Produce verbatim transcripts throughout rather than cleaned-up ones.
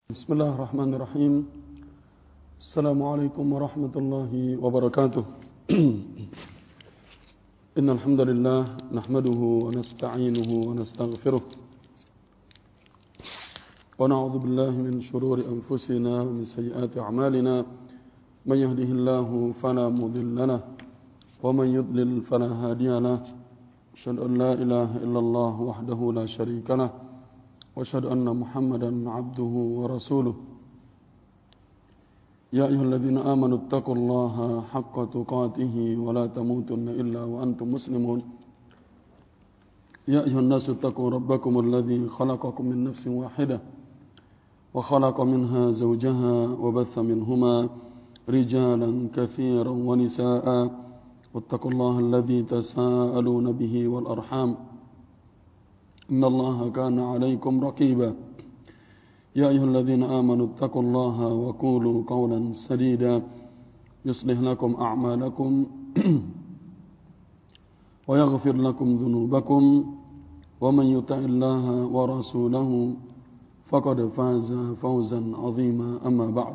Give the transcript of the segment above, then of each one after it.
Bismillahirrahmanirrahim. Assalamualaikum warahmatullahi wabarakatuh. Innal hamdalillah nahmaduhu wa nasta'inuhu wa nastaghfiruh. Wa na'udzu billahi min shururi anfusina wa min sayyiati a'malina. Man yahdihillahu fala mudilla lahu wa man yudlil fala hadiya lahu. Asyhadu an la ilaha illallah wahdahu la syarika lahu. وأشهد أن محمدا عبده ورسوله يا أيها الذين آمنوا اتقوا الله حق تقاته ولا تموتن إلا وأنتم مسلمون يا أيها الناس اتقوا ربكم الذي خلقكم من نفس واحدة وخلق منها زوجها وبث منهما رجالا كثيرا ونساء واتقوا الله الذي تساءلون به والأرحام إن الله كان عليكم رقيبا يا أيها الذين آمنوا اتقوا الله وقولوا قولا سديدا يصلح لكم أعمالكم ويغفر لكم ذنوبكم ومن يطع الله ورسوله فقد فاز فوزا عظيما أما بعد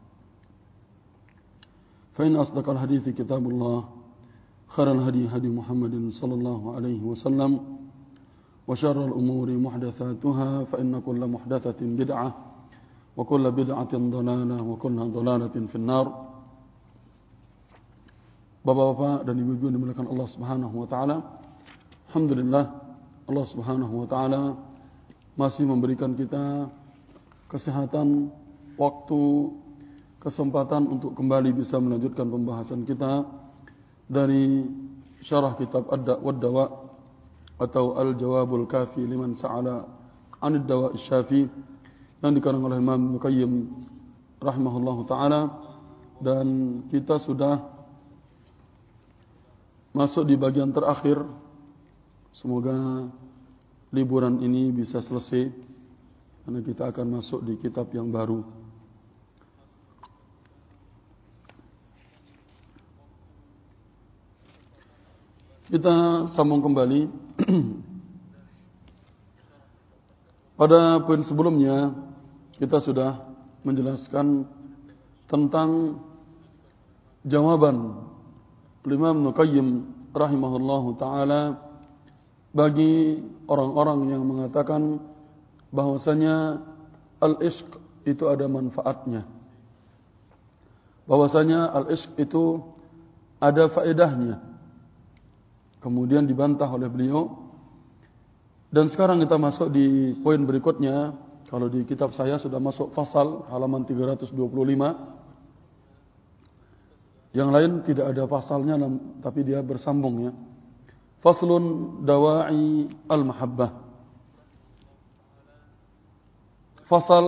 فإن أصدق الحديث كتاب الله خير الهدي هدي محمد صلى الله عليه وسلم وشر الأمور محدثاتها فإن كل محدثة بدعة وكل بدعة ضلالة وكل ضلالة في النار. Bapak-bapak dan ibu-ibu yang dimuliakan Allah Subhanahu wa taala, alhamdulillah Allah Subhanahu wa taala masih memberikan kita kesehatan, waktu, kesempatan untuk kembali bisa melanjutkan pembahasan kita dari syarah kitab Ad-Da' wad-Dawa' atau Al-Jawabul Kafi liman sa'ala 'anid dawa' asy-syafi yang dikarang oleh Imam Ibnu Qayyim rahimahullahu taala, dan kita sudah masuk di bagian terakhir. Semoga liburan ini bisa selesai karena kita akan masuk di kitab yang baru. Kita sambung kembali. Pada poin sebelumnya kita sudah menjelaskan tentang jawaban Imam Ibnu Qayyim rahimahullahu taala bagi orang-orang yang mengatakan bahwasanya al-ishq itu ada manfaatnya, bahwasanya al-ishq itu ada faedahnya. Kemudian dibantah oleh beliau. Dan sekarang kita masuk di poin berikutnya. Kalau di kitab saya sudah masuk fasal halaman tiga ratus dua puluh lima. Yang lain tidak ada pasalnya, tapi dia bersambung ya. Faslun dawa'i al-mahabbah. Fasal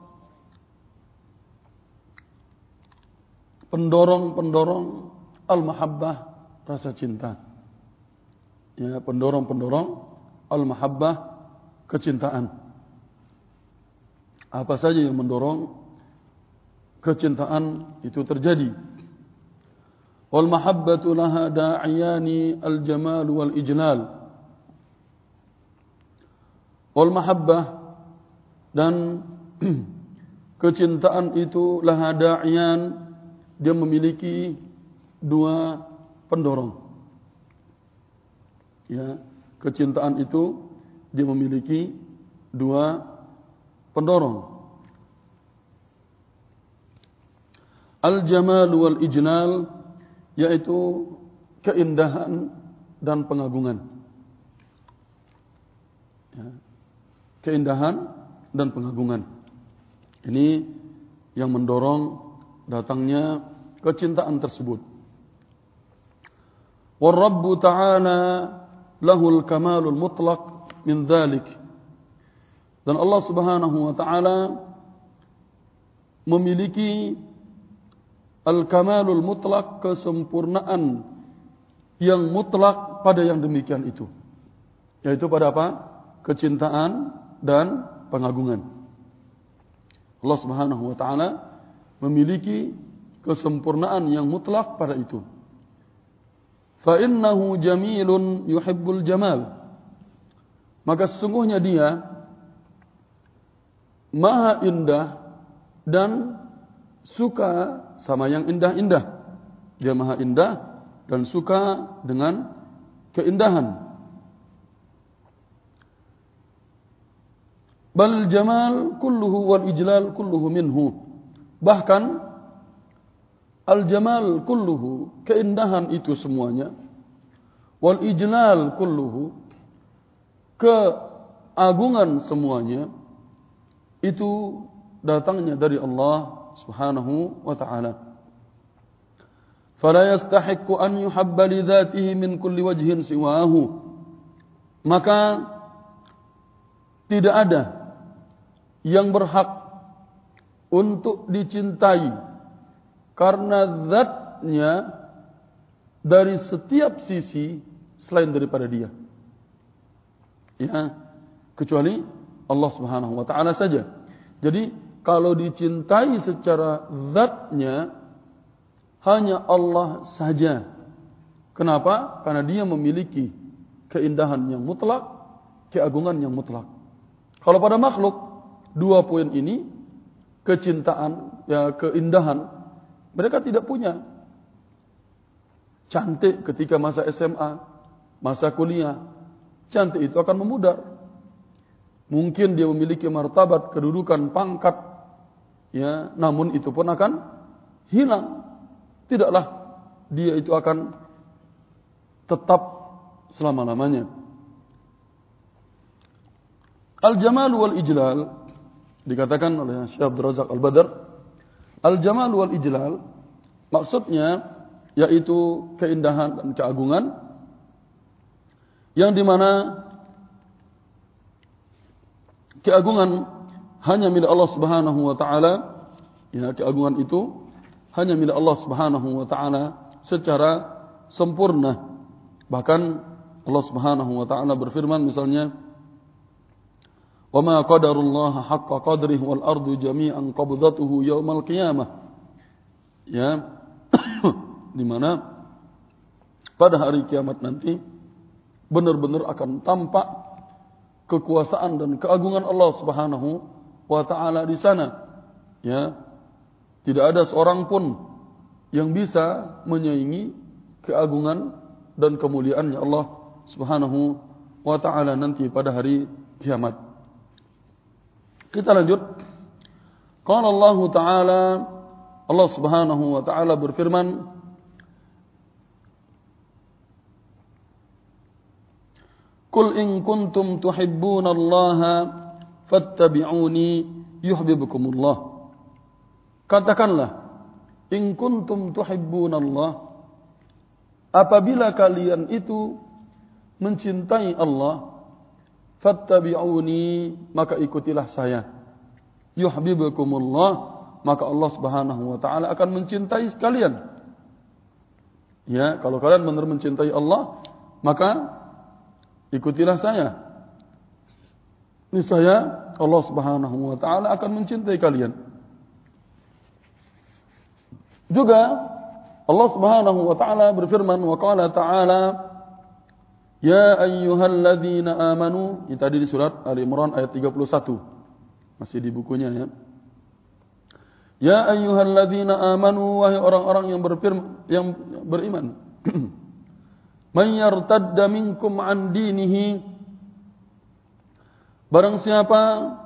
pendorong-pendorong al-mahabbah, rasa cinta. Ya, pendorong-pendorong al-mahabbah, kecintaan. Apa saja yang mendorong kecintaan itu terjadi. Wal mahabbatu laha da'iyani al-jamal wal ijlal. Wal mahabbah, dan kecintaan itu laha da'iyan, dia memiliki dua pendorong. Ya, kecintaan itu dia memiliki dua pendorong. Al-jamal wal ijlal, yaitu keindahan dan pengagungan. Ya, keindahan dan pengagungan. Ini yang mendorong datangnya kecintaan tersebut. War-Rabbu ta'ala lahul kamalul mutlaq min dzalik. Dan Allah Subhanahu wa taala memiliki al-kamalul mutlaq, kesempurnaan yang mutlak pada yang demikian itu. Yaitu pada apa? Kecintaan dan pengagungan. Allah Subhanahu wa taala memiliki kesempurnaan yang mutlak pada itu. Fa innahu jamilun yuhibbul jamal. Maka sesungguhnya dia maha indah dan suka sama yang indah-indah. Dia maha indah dan suka dengan keindahan. Bal jamal kulluhu wal ijlal kulluhu minhu. Bahkan al-jamal kulluhu, keindahan itu semuanya. Wal ijlal kulluhu, keagungan semuanya itu datangnya dari Allah Subhanahu wa ta'ala. Fala yastahiqqu an yuhabba li dzatihi min kulli wajhin siwahu. Maka tidak ada yang berhak untuk dicintai karena zatnya dari setiap sisi selain daripada dia. Ya, kecuali Allah Subhanahu wa ta'ala saja. Jadi kalau dicintai secara zatnya hanya Allah saja. Kenapa? Karena dia memiliki keindahan yang mutlak, keagungan yang mutlak. Kalau pada makhluk, dua poin ini, kecintaan, ya keindahan, mereka tidak punya. Cantik ketika masa S M A, masa kuliah, cantik itu akan memudar. Mungkin dia memiliki martabat, kedudukan, pangkat, ya, namun itu pun akan hilang. Tidaklah dia itu akan tetap selama-lamanya. Al-jamal wal ijlal dikatakan oleh Syekh Abdul Razak Al-Badr, al-jamal wal ijlal maksudnya yaitu keindahan dan keagungan yang dimana keagungan hanya milik Allah Subhanahu wa ta'ala. Ya, keagungan itu hanya milik Allah Subhanahu wa ta'ala secara sempurna. Bahkan Allah Subhanahu wa ta'ala berfirman misalnya, "Wa ma qadarullaha haqqa qadrihi wal ardu jami'an qabdatuhu yaumal qiyamah." Ya, di mana pada hari kiamat nanti benar-benar akan tampak kekuasaan dan keagungan Allah Subhanahu wa ta'ala di sana. Ya, tidak ada seorang pun yang bisa menyaingi keagungan dan kemuliaannya Allah Subhanahu wa ta'ala nanti pada hari kiamat. Kita lanjut. Qala Allah Ta'ala, Allah Subhanahu wa ta'ala berfirman, "Qul in kuntum tuhibbunallaha fattabi'uni yuhibbukumullah." Katakanlah, in kuntum tuhibbunallah, apabila kalian itu mencintai Allah, fattabi'uni, maka ikutilah saya. Yuhibbukumullah, maka Allah Subhanahu wa ta'ala akan mencintai kalian. Ya, kalau kalian benar mencintai Allah, maka ikutilah saya. Niscaya Allah Subhanahu wa ta'ala akan mencintai kalian. Juga Allah Subhanahu wa ta'ala berfirman, wa qala ta'ala, ya ayyuhalladzina amanu. Ini tadi di surat Ali Imran ayat tiga puluh satu. Masih di bukunya ya. Ya ayyuhalladzina amanu, wahai orang-orang yang berfirman, yang beriman. Man yartadda minkum an dinihi, barang siapa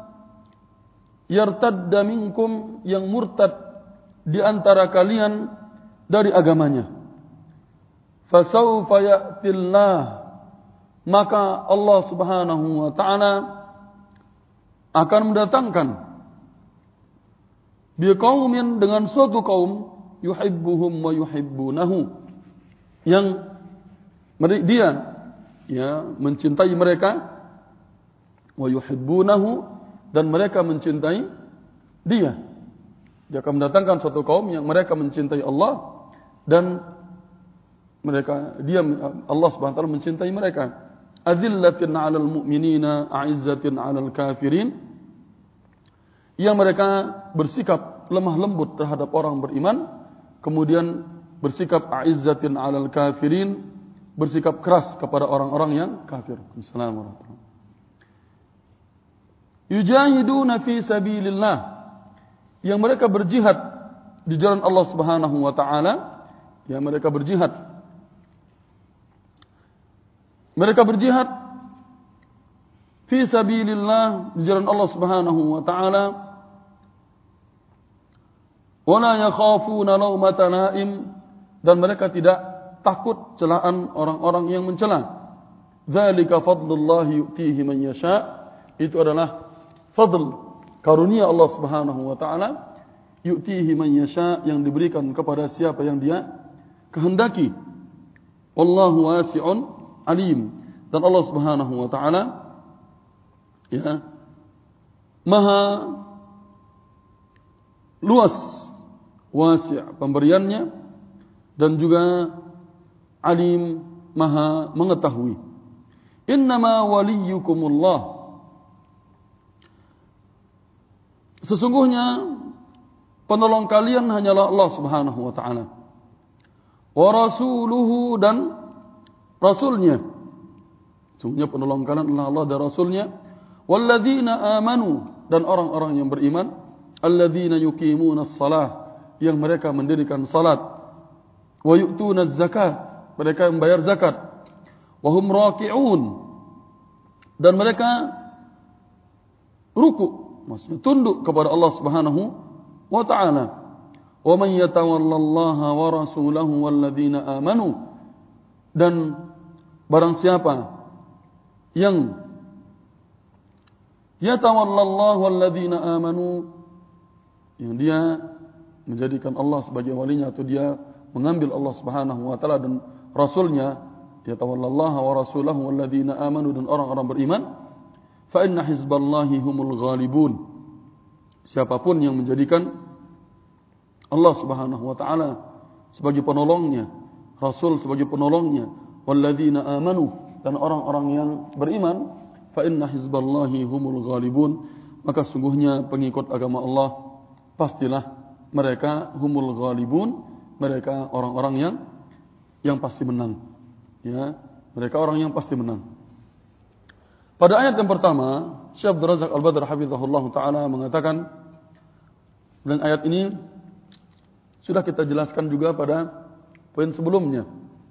yartadda minkum, yang murtad di antara kalian dari agamanya, fasawfa ya'tillah, maka Allah Subhanahu wa ta'ala akan mendatangkan biqaumin, dengan suatu kaum, yuhibbuhum wa yuhibbunahu, yang dia ya mencintai mereka, wa yuhibbunahu, dan mereka mencintai dia. Dia akan mendatangkan suatu kaum yang mereka mencintai Allah dan mereka dia Allah Subhanahu wa taala mencintai mereka. Adzillatin 'alal mu'minina, a'izzatin 'alal kafirin. Yang mereka bersikap lemah lembut terhadap orang beriman, kemudian bersikap a'izzatin 'alal kafirin, bersikap keras kepada orang-orang yang kafir. Assalamualaikum. Yujahiduna fi sabilillah, yang mereka berjihad di jalan Allah Subhanahu wa taala, yang mereka berjihad. Mereka berjihad fi sabilillah di jalan Allah Subhanahu wa taala. Wa la yakhafuna lawmata laim, dan mereka tidak takut celaan orang-orang yang mencela. Dzalika fadlullah yu'tihi man yasha. Itu adalah fadl, karunia Allah Subhanahu wa taala, yu'tihi man yasha, yang diberikan kepada siapa yang Dia kehendaki. Wallahu wasi'un alim, dan Allah Subhanahu wa taala ya maha luas, wasi' pemberiannya, dan juga alim, maha mengetahui. Innama waliyukumullah, sesungguhnya penolong kalian hanyalah Allah Subhanahu wa taala. Wa rasuluhu, dan rasulnya. Sesungguhnya penolong kalian adalah Allah dan rasulnya. Walladzina amanu, dan orang-orang yang beriman. Alladzina yuqimunas shalah, yang mereka mendirikan salat. Wa yu'tunaz zakat, mereka membayar zakat. Wa hum raki'un, dan mereka ruku', maksudnya tunduk kepada Allah Subhanahu wa ta'ala. Wa man yatawallallaha wa rasulahu walladzina amanu, dan barang siapa yang yatawallallahu walladzina amanu, yang dia menjadikan Allah sebagai walinya, atau dia mengambil Allah Subhanahu wa ta'ala dan rasulnya, yatawallallaha wa rasulahu walladzina amanu, dan orang-orang beriman, fa inna hizballahi humul ghalibun. Siapapun yang menjadikan Allah Subhanahu wa taala sebagai penolongnya, Rasul sebagai penolongnya, walladzina amanu, dan orang-orang yang beriman, fa inna hizballahi humul ghalibun, maka sungguhnya pengikut agama Allah pastilah mereka humul ghalibun, mereka orang-orang yang yang pasti menang. Ya, mereka orang yang pasti menang. Pada ayat yang pertama, Syekh Abdul Razak Al-Badr hafizahullah taala mengatakan, dan ayat ini sudah kita jelaskan juga pada poin sebelumnya.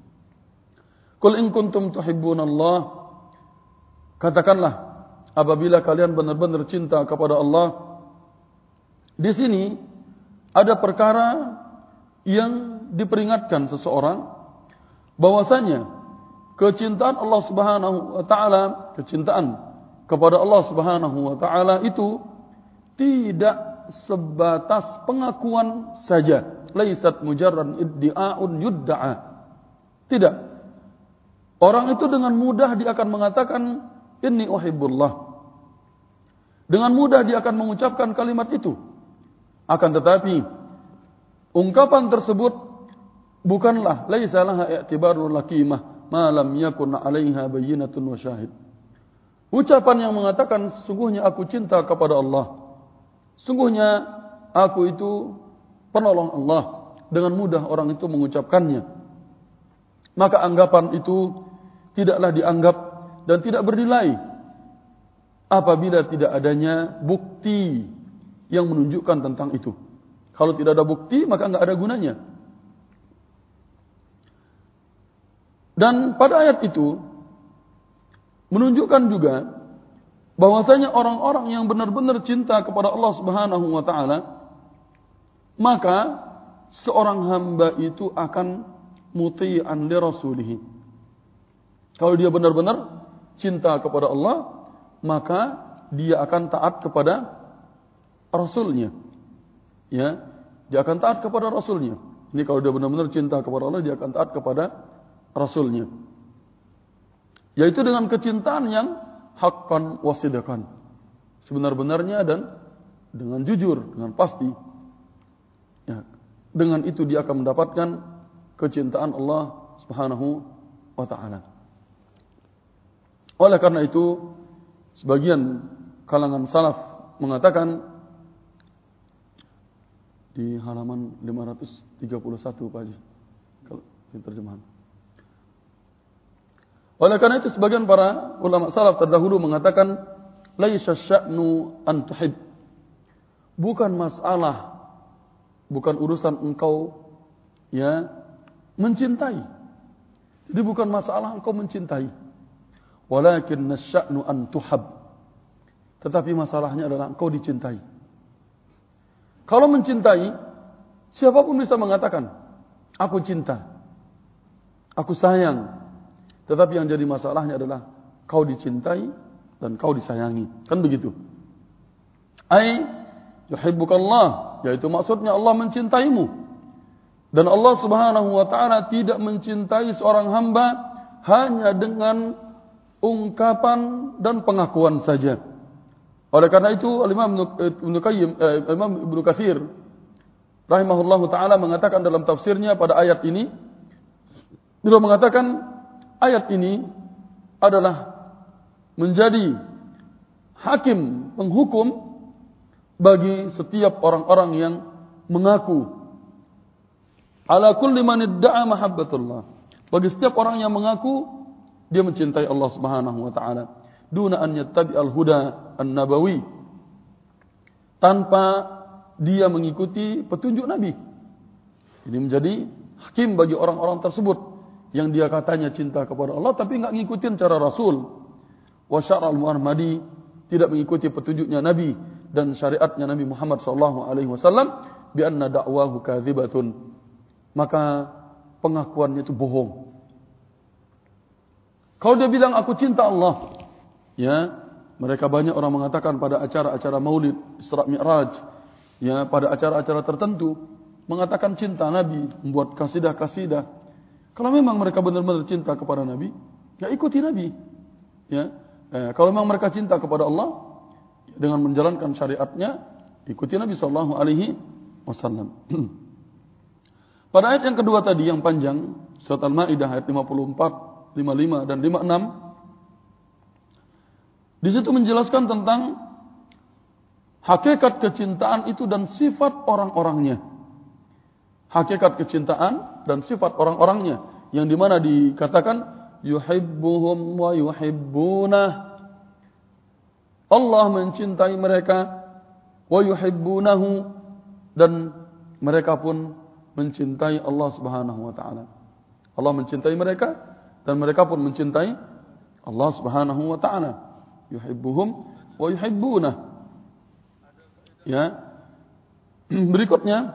Qul in kuntum tuhibbunallah, katakanlah apabila kalian benar-benar cinta kepada Allah. Di sini ada perkara yang diperingatkan seseorang bahwasanya kecintaan Allah Subhanahu wa taala, kecintaan kepada Allah Subhanahu wa taala itu tidak sebatas pengakuan saja. Laisat mujarrad iddi'a'un yudda'a. Tidak. Orang itu dengan mudah dia akan mengatakan inni uhibbullah. Dengan mudah dia akan mengucapkan kalimat itu. Akan tetapi ungkapan tersebut bukanlah laisa laha i'tibarul lakimah ma lam yakun 'alaiha bayyinatun wa syahid. Ucapan yang mengatakan sesungguhnya aku cinta kepada Allah, sungguhnya aku itu penolong Allah, dengan mudah orang itu mengucapkannya, maka anggapan itu tidaklah dianggap dan tidak bernilai apabila tidak adanya bukti yang menunjukkan tentang itu. Kalau tidak ada bukti, maka enggak ada gunanya. Dan pada ayat itu menunjukkan juga bahwasanya orang-orang yang benar-benar cinta kepada Allah Subhanahu wa taala, maka seorang hamba itu akan muti'an li rasulih. Kalau dia benar-benar cinta kepada Allah, maka dia akan taat kepada rasulnya. Ya, dia akan taat kepada rasulnya. Ini kalau dia benar-benar cinta kepada Allah, dia akan taat kepada rasulnya. Yaitu dengan kecintaan yang haqqan wa sidqan, sebenar-benarnya dan dengan jujur, dengan pasti. Ya, dengan itu dia akan mendapatkan kecintaan Allah Subhanahu wa taala. Oleh karena itu, sebagian kalangan salaf mengatakan di halaman lima ratus tiga puluh satu Pak Haji, kalau di terjemahan. Oleh karena itu sebagian para ulama salaf terdahulu mengatakan laisa sya'nu an tuhib bukan masalah, bukan urusan engkau ya mencintai. Jadi bukan masalah engkau mencintai. Walakin nasya'nu an tuhab. Tetapi masalahnya adalah engkau dicintai. Kalau mencintai, siapapun bisa mengatakan, aku cinta, aku sayang. Tetapi yang jadi masalahnya adalah kau dicintai dan kau disayangi. Kan begitu. Ai yuhibbukallah, yaitu maksudnya Allah mencintaimu. Dan Allah Subhanahu wa taala tidak mencintai seorang hamba hanya dengan ungkapan dan pengakuan saja. Oleh karena itu Imam Ibnu Qayyim, eh, Imam Ibnu Katsir rahimahullahu taala mengatakan dalam tafsirnya pada ayat ini, beliau mengatakan ayat ini adalah menjadi hakim penghukum bagi setiap orang-orang yang mengaku ala kulli man idda'a mahabbatullah, bagi setiap orang yang mengaku dia mencintai Allah Subhanahu wa taala, duna an yattabi'al huda an-nabawi, tanpa dia mengikuti petunjuk Nabi. Ini menjadi hakim bagi orang-orang tersebut yang dia katanya cinta kepada Allah tapi enggak ngikutin cara Rasul. Wa syara'al Muhammadi, tidak mengikuti petunjuknya Nabi dan syariatnya Nabi Muhammad sallallahu alaihi wasallam, bi anna da'wahu kadzibatun, maka pengakuannya itu bohong. Kalau dia bilang aku cinta Allah, ya, mereka banyak orang mengatakan pada acara-acara Maulid, Isra Mi'raj, ya, pada acara-acara tertentu mengatakan cinta Nabi, membuat kasidah-kasidah. Kalau memang mereka benar-benar cinta kepada Nabi, ya ikuti Nabi. Ya, eh, kalau memang mereka cinta kepada Allah dengan menjalankan syariatnya, ikuti Nabi sallallahu alaihi wasallam. Pada ayat yang kedua tadi yang panjang, surat Al-Maidah ayat lima puluh empat, lima puluh lima dan lima puluh enam, di situ menjelaskan tentang hakikat kecintaan itu dan sifat orang-orangnya. Hakikat kecintaan dan sifat orang-orangnya, yang dimana dikatakan yuhibbuhum wa yuhibbunah. Allah mencintai mereka, wa yuhibbunahu, dan mereka pun mencintai Allah Subhanahu wa taala. Allah mencintai mereka dan mereka pun mencintai Allah Subhanahu wa taala. Yuhibbuhum wa yuhibbunah. Ya. Berikutnya,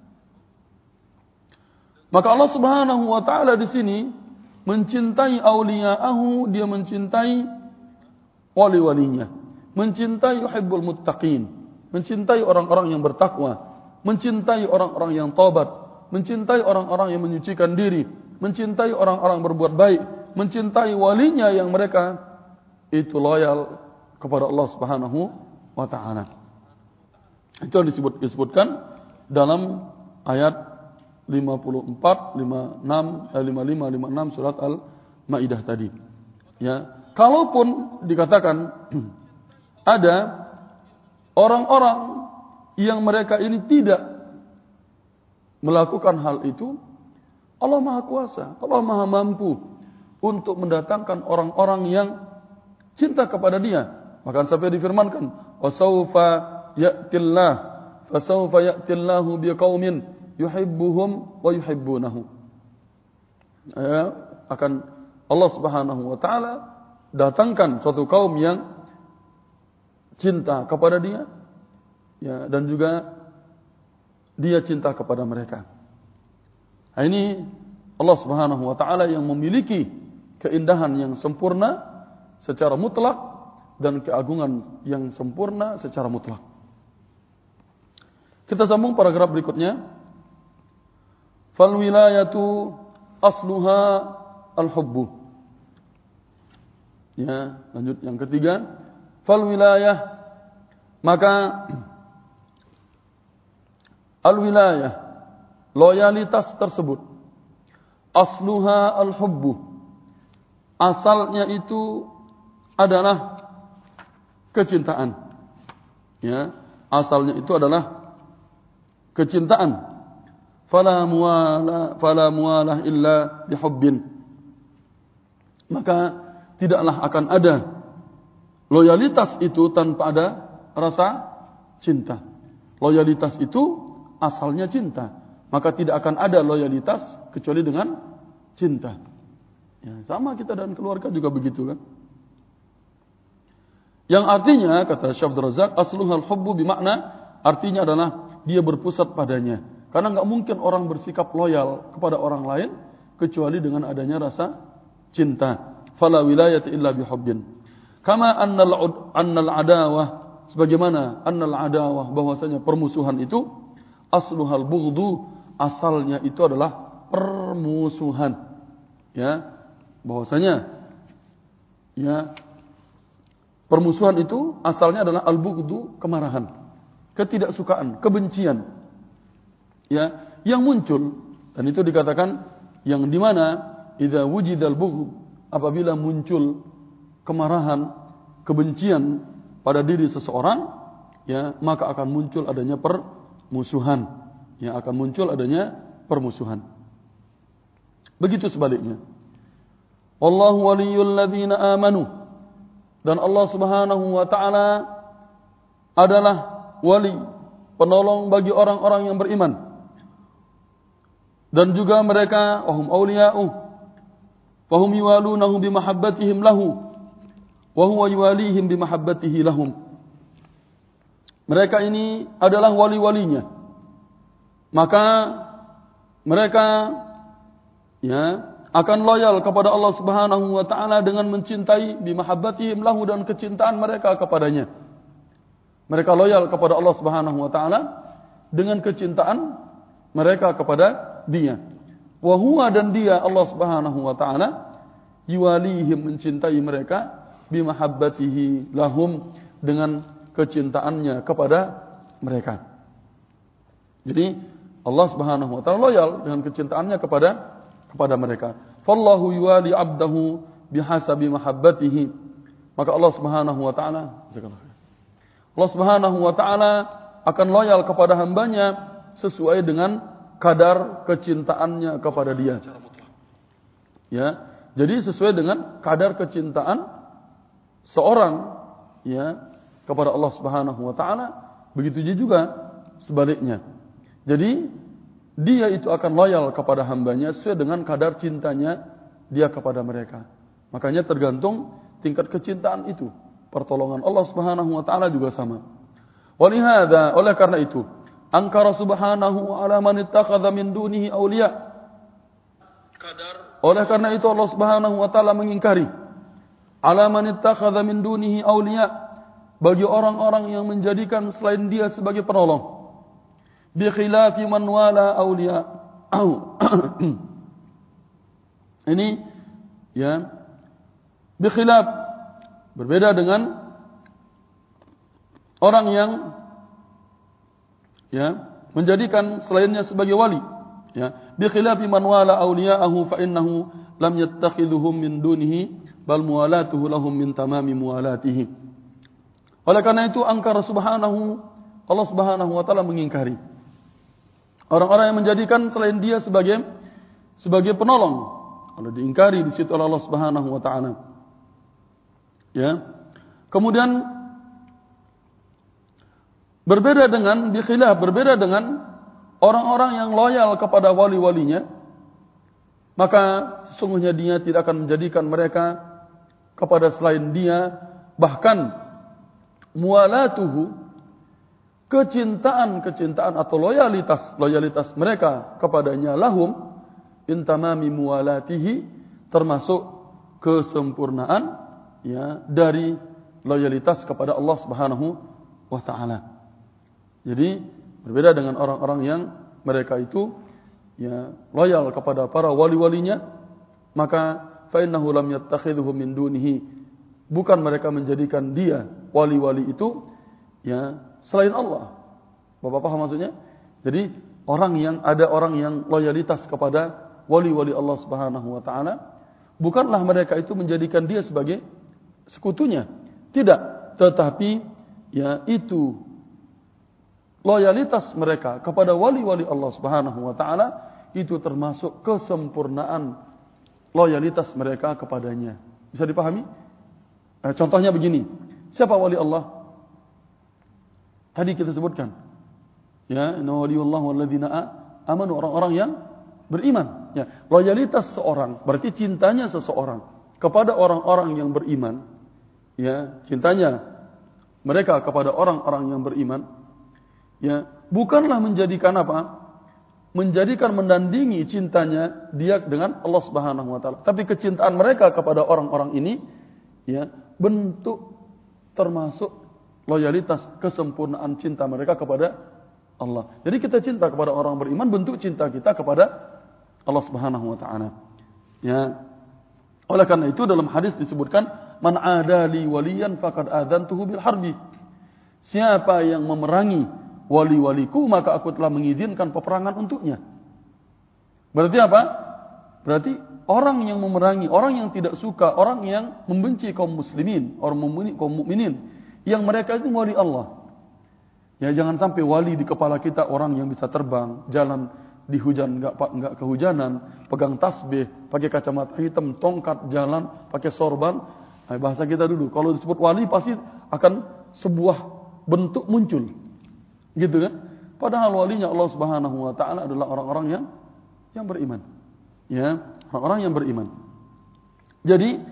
maka Allah Subhanahu wa taala di sini mencintai auliya'ahu, dia mencintai wali-walinya, mencintai yuhibbul muttaqin, mencintai orang-orang yang bertakwa, mencintai orang-orang yang taubat, mencintai orang-orang yang menyucikan diri, mencintai orang-orang berbuat baik, mencintai walinya yang mereka itu loyal kepada Allah Subhanahu wa taala. Itu yang disebut disebutkan dalam ayat lima puluh empat, lima puluh enam, lima puluh lima, lima puluh enam surat Al-Maidah tadi. Ya, kalaupun dikatakan ada orang-orang yang mereka ini tidak melakukan hal itu, Allah Maha Kuasa, Allah Maha Mampu untuk mendatangkan orang-orang yang cinta kepada Dia. Maka sampai difirmankan, "Wasaufa ya'tillah, fasaufa ya'tillahu biqaumin yuhibbuhum wa yuhibbunahu." Ya, akan Allah Subhanahu wa taala datangkan suatu kaum yang cinta kepada Dia, ya, dan juga Dia cinta kepada mereka. Nah, ini Allah Subhanahu wa taala yang memiliki keindahan yang sempurna secara mutlak dan keagungan yang sempurna secara mutlak. Kita sambung paragraf berikutnya. Fal wilayatu asluha al-hubbu. Ya, lanjut yang ketiga. Fal wilayah, maka al-wilayah, loyalitas tersebut, asluha al-hubbu, asalnya itu adalah kecintaan. Ya, asalnya itu adalah kecintaan. Fala muwala fala muwalah illa bihubbin. Maka tidaklah akan ada loyalitas itu tanpa ada rasa cinta. loyalitas itu asalnya cinta. Maka tidak akan ada loyalitas kecuali dengan cinta. Ya, sama kita dan keluarga juga begitu kan. Yang artinya, kata Syekh Abdul Razak, asluhal hubbu bimakna, artinya adalah dia berpusat padanya. Karena enggak mungkin orang bersikap loyal kepada orang lain kecuali dengan adanya rasa cinta. Fala wilayata illa bihubbin. Kama annal annal adawah, sebagaimana annal adawah, bahwasanya permusuhan itu asluhal bughdhu, asalnya itu adalah permusuhan. Ya, bahwasanya ya permusuhan itu asalnya adalah al-bughdhu, kemarahan, ketidaksukaan, kebencian. Ya, yang muncul, dan itu dikatakan yang di mana idza wujidal bughd, apabila muncul kemarahan, kebencian pada diri seseorang, ya, maka akan muncul adanya permusuhan. Ya, akan muncul adanya permusuhan. Begitu sebaliknya. Wallahu waliyul ladzina amanu. Dan Allah Subhanahu wa taala adalah wali, penolong bagi orang-orang yang beriman. Dan juga mereka wahum awliya'uh wahum yuwalunahu bimahabbatihim lahu wa huwa yuwalihim bimahabbatihi lahum. Mereka ini adalah wali-walinya. Maka mereka ya akan loyal kepada Allah Subhanahu wa taala dengan mencintai bimahabbatihim lahu, dan kecintaan mereka kepadanya. Mereka loyal kepada Allah Subhanahu wa taala dengan kecintaan mereka kepada Dia. Wa huwa, dan Dia Allah Subhanahu wa taala yuwalihim, mencintai mereka bimahabbatihi lahum, dengan kecintaannya kepada mereka. Jadi Allah Subhanahu wa taala loyal dengan kecintaannya kepada kepada mereka. Fallahu yuwali 'abdahu bihasabi mahabbatihi. Maka Allah Subhanahu wa taala Allah Subhanahu wa taala akan loyal kepada hambanya sesuai dengan kadar kecintaannya kepada Dia. Ya, jadi sesuai dengan kadar kecintaan seorang ya kepada Allah Subhanahu wa taala, begitu juga sebaliknya. Jadi Dia itu akan loyal kepada hambanya sesuai dengan kadar cintanya Dia kepada mereka. Makanya tergantung tingkat kecintaan itu. Pertolongan Allah Subhanahu wa taala juga sama. Walihada, oleh karena itu, angkara subhanahu ala man ittakhadha min dunihi awliya. Oleh karena itu Allah Subhanahu wa taala mengingkari ala man ittakhadha min dunihi awliya, bagi orang-orang yang menjadikan selain Dia sebagai penolong. Bi khilafi man wala awliya. Ini ya, bi khilaf, berbeda dengan orang yang ya menjadikan selainnya sebagai wali. Ya, bi khilafi man wala awliya'ahu fa innahu lam yattakhidhuhum min dunihi bal muwalatuhu lahum min tamami muwalatihi. Oleh karena itu angkara subhanahu, Allah Subhanahu wa taala mengingkari orang-orang yang menjadikan selain Dia sebagai sebagai penolong. Kalau diingkari di situ oleh Allah Subhanahu wa taala. Ya. Kemudian berbeda dengan bikhilaf, berbeda dengan orang-orang yang loyal kepada wali-walinya, maka sesungguhnya Dia tidak akan menjadikan mereka kepada selain Dia, bahkan mualatuhu, kecintaan-kecintaan atau loyalitas-loyalitas mereka kepadanya lahum intamami mualatihi, termasuk kesempurnaan ya dari loyalitas kepada Allah Subhanahu wa taala. Jadi berbeda dengan orang-orang yang mereka itu ya loyal kepada para wali-walinya, maka fa innahu lam yattakhidhuhum min dunihi, bukan mereka menjadikan Dia wali-wali itu ya selain Allah. Bapak paham maksudnya? Jadi orang yang ada orang yang loyalitas kepada wali-wali Allah Subhanahu wa taala, bukanlah mereka itu menjadikan Dia sebagai sekutunya. Tidak, tetapi ya itu loyalitas mereka kepada wali-wali Allah Subhanahu wa taala itu termasuk kesempurnaan loyalitas mereka kepadanya. Bisa dipahami? Eh, contohnya begini. Siapa wali Allah? Tadi kita sebutkan Ya, inna waliyullah walladzina amanu, orang-orang yang beriman. Ya, loyalitas seorang berarti cintanya seseorang kepada orang-orang yang beriman. Ya, cintanya mereka kepada orang-orang yang beriman. Ya, bukanlah menjadikan apa? Menjadikan mendandingi cintanya dia dengan Allah Subhanahu wa taala. Tapi kecintaan mereka kepada orang-orang ini ya, bentuk termasuk loyalitas, kesempurnaan cinta mereka kepada Allah. Jadi kita cinta kepada orang beriman, bentuk cinta kita kepada Allah Subhanahu wa taala. Ya. Oleh karena itu dalam hadis disebutkan, man adali waliyan faqad adantuhu bil harbi. Siapa yang memerangi wali-waliku, maka aku telah mengizinkan peperangan untuknya. Berarti apa? Berarti orang yang memerangi, orang yang tidak suka, orang yang membenci kaum muslimin, orang membenci kaum mukminin, yang mereka itu wali Allah. Ya, jangan sampai wali di kepala kita orang yang bisa terbang, jalan di hujan enggak enggak kehujanan, pegang tasbih, pakai kacamata hitam, tongkat, jalan pakai sorban. Nah, bahasa kita dulu, kalau disebut wali pasti akan sebuah bentuk muncul. Gitu kan? Padahal walinya Allah Subhanahu wa taala adalah orang-orang yang yang beriman. Ya, orang-orang yang beriman. Jadi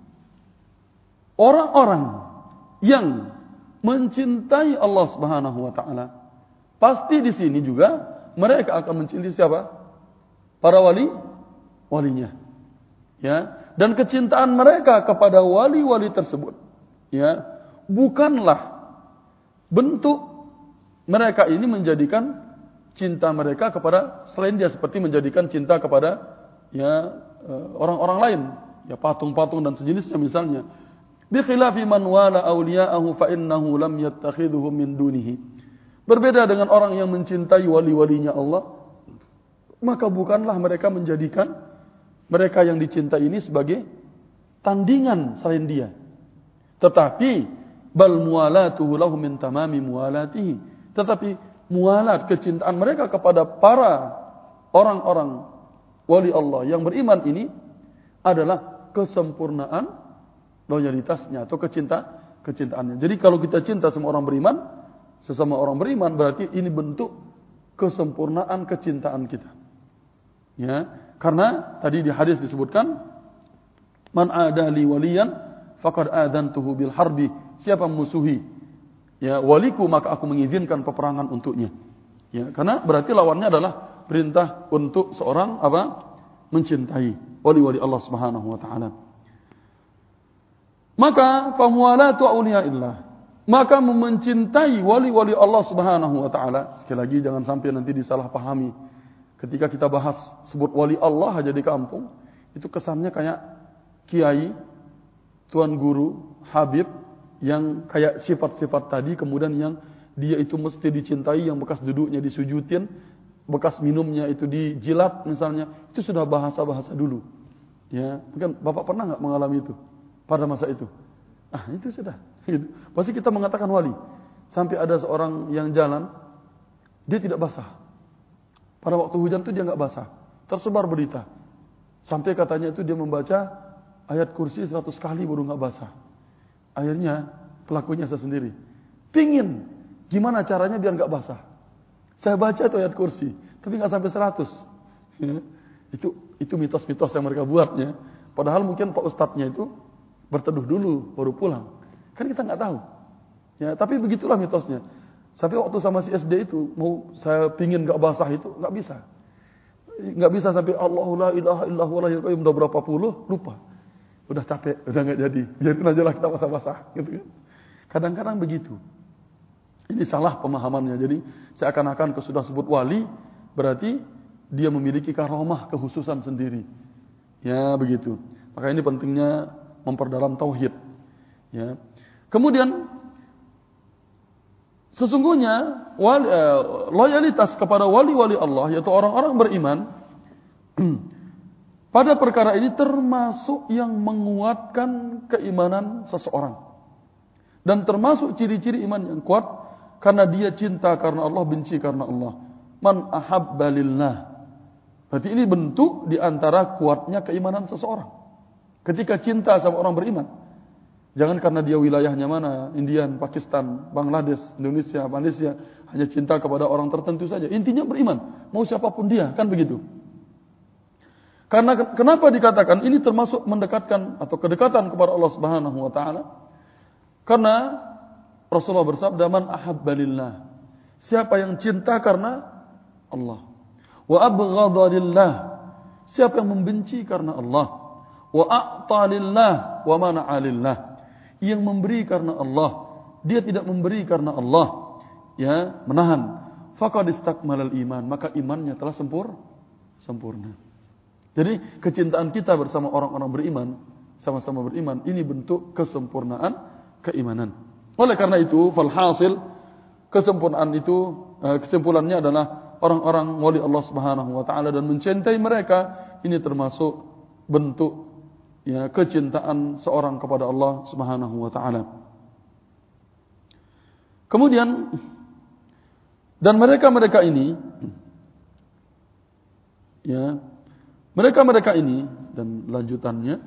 orang-orang yang mencintai Allah Subhanahu wa taala, pasti di sini juga mereka akan mencintai siapa? Para wali walinya. Ya, dan kecintaan mereka kepada wali-wali tersebut, ya, bukanlah bentuk mereka ini menjadikan cinta mereka kepada selain dia, seperti menjadikan cinta kepada ya orang-orang lain, ya patung-patung dan sejenisnya misalnya. Bi khilafi man wala awliya'ahu fa innahu lam yattakhidhuhum min dunihi. Berbeda dengan orang yang mencintai wali-walinya Allah, maka bukanlah mereka menjadikan mereka yang dicintai ini sebagai tandingan selain dia. Tetapi bal muwalatuhu lahum min tamami muwalatihi. Tetapi mualat, kecintaan mereka kepada para orang-orang wali Allah yang beriman ini adalah kesempurnaan loyalitasnya atau kecinta kecintaannya. Jadi kalau kita cinta sama orang beriman, sesama orang beriman, berarti ini bentuk kesempurnaan kecintaan kita. Ya, karena tadi di hadis disebutkan, man adali waliyan faqad adantuhu bil harbi. Siapa musuhi ya waliku, maka aku mengizinkan peperangan untuknya. Ya, karena berarti lawannya adalah perintah untuk seorang apa? Mencintai wali-wali Allah Subhanahu wa taala. Maka famualatu auliyaillah, maka mencintai wali-wali Allah Subhanahu wa taala. Sekali lagi jangan sampai nanti disalahpahami. Ketika kita bahas sebut wali Allah aja di kampung, itu kesannya kayak kiai, tuan guru, habib yang kayak sifat-sifat tadi, kemudian yang dia itu mesti dicintai, yang bekas duduknya disujudin, bekas minumnya itu dijilat misalnya, itu sudah bahasa-bahasa dulu. Ya, mungkin Bapak pernah nggak mengalami itu pada masa itu? Ah, itu sudah. Gitu. Pasti kita mengatakan wali. Sampai ada seorang yang jalan, dia tidak basah. Pada waktu hujan itu dia nggak basah. Tersebar berita. Sampai katanya itu dia membaca ayat kursi seratus kali baru nggak basah. Akhirnya pelakunya saya sendiri pingin gimana caranya biar nggak basah. Saya baca tuh ayat kursi, tapi nggak sampai seratus. Ya. Itu itu mitos-mitos yang mereka buatnya. Padahal mungkin Pak Ustadznya itu berteduh dulu baru pulang. Kan kita nggak tahu. Ya, tapi begitulah mitosnya. Sampai waktu sama si S D itu mau saya pingin nggak basah itu nggak bisa, nggak bisa sampai Allahu la ilaha illallah wa la ilaha illallah, udah berapa puluh lupa. Udah capek, udah nggak jadi. Biarin aja lah kita basah-basah, gitu kan. Kadang-kadang begitu. Ini salah pemahamannya. Jadi seakan-akan sudah sebut wali, berarti dia memiliki karomah, kekhususan sendiri. Ya begitu. Maka ini pentingnya memperdalam tauhid. Ya. Kemudian sesungguhnya wali, eh, loyalitas kepada wali-wali Allah, yaitu orang-orang beriman, pada perkara ini termasuk yang menguatkan keimanan seseorang. Dan termasuk ciri-ciri iman yang kuat, karena dia cinta karena Allah, benci karena Allah. Man ahabba lillah. Berarti ini bentuk di antara kuatnya keimanan seseorang. Ketika cinta sama orang beriman. Jangan karena dia wilayahnya mana, Indian, Pakistan, Bangladesh, Indonesia, Malaysia, hanya cinta kepada orang tertentu saja. Intinya beriman, mau siapapun dia, kan begitu. Karena kenapa dikatakan ini termasuk mendekatkan atau kedekatan kepada Allah Subhanahu wa taala? Karena Rasulullah bersabda, "Man ahabba lillah." Siapa yang cinta karena Allah. Wa abghadha lillah. Siapa yang membenci karena Allah. Wa a'ta lillah wa mana'a lillah. Yang memberi karena Allah, dia tidak memberi karena Allah, ya, menahan. Faqad istakmalal iman, maka imannya telah sempur, sempurna. Jadi kecintaan kita bersama orang-orang beriman, sama-sama beriman, ini bentuk kesempurnaan keimanan. Oleh karena itu, falhasil kesempurnaan itu, kesimpulannya adalah orang-orang wali Allah Subhanahu wa taala dan mencintai mereka, ini termasuk bentuk, ya, kecintaan seorang kepada Allah Subhanahu wa taala. Kemudian, dan mereka-mereka ini, ya, mereka-mereka ini, dan lanjutannya,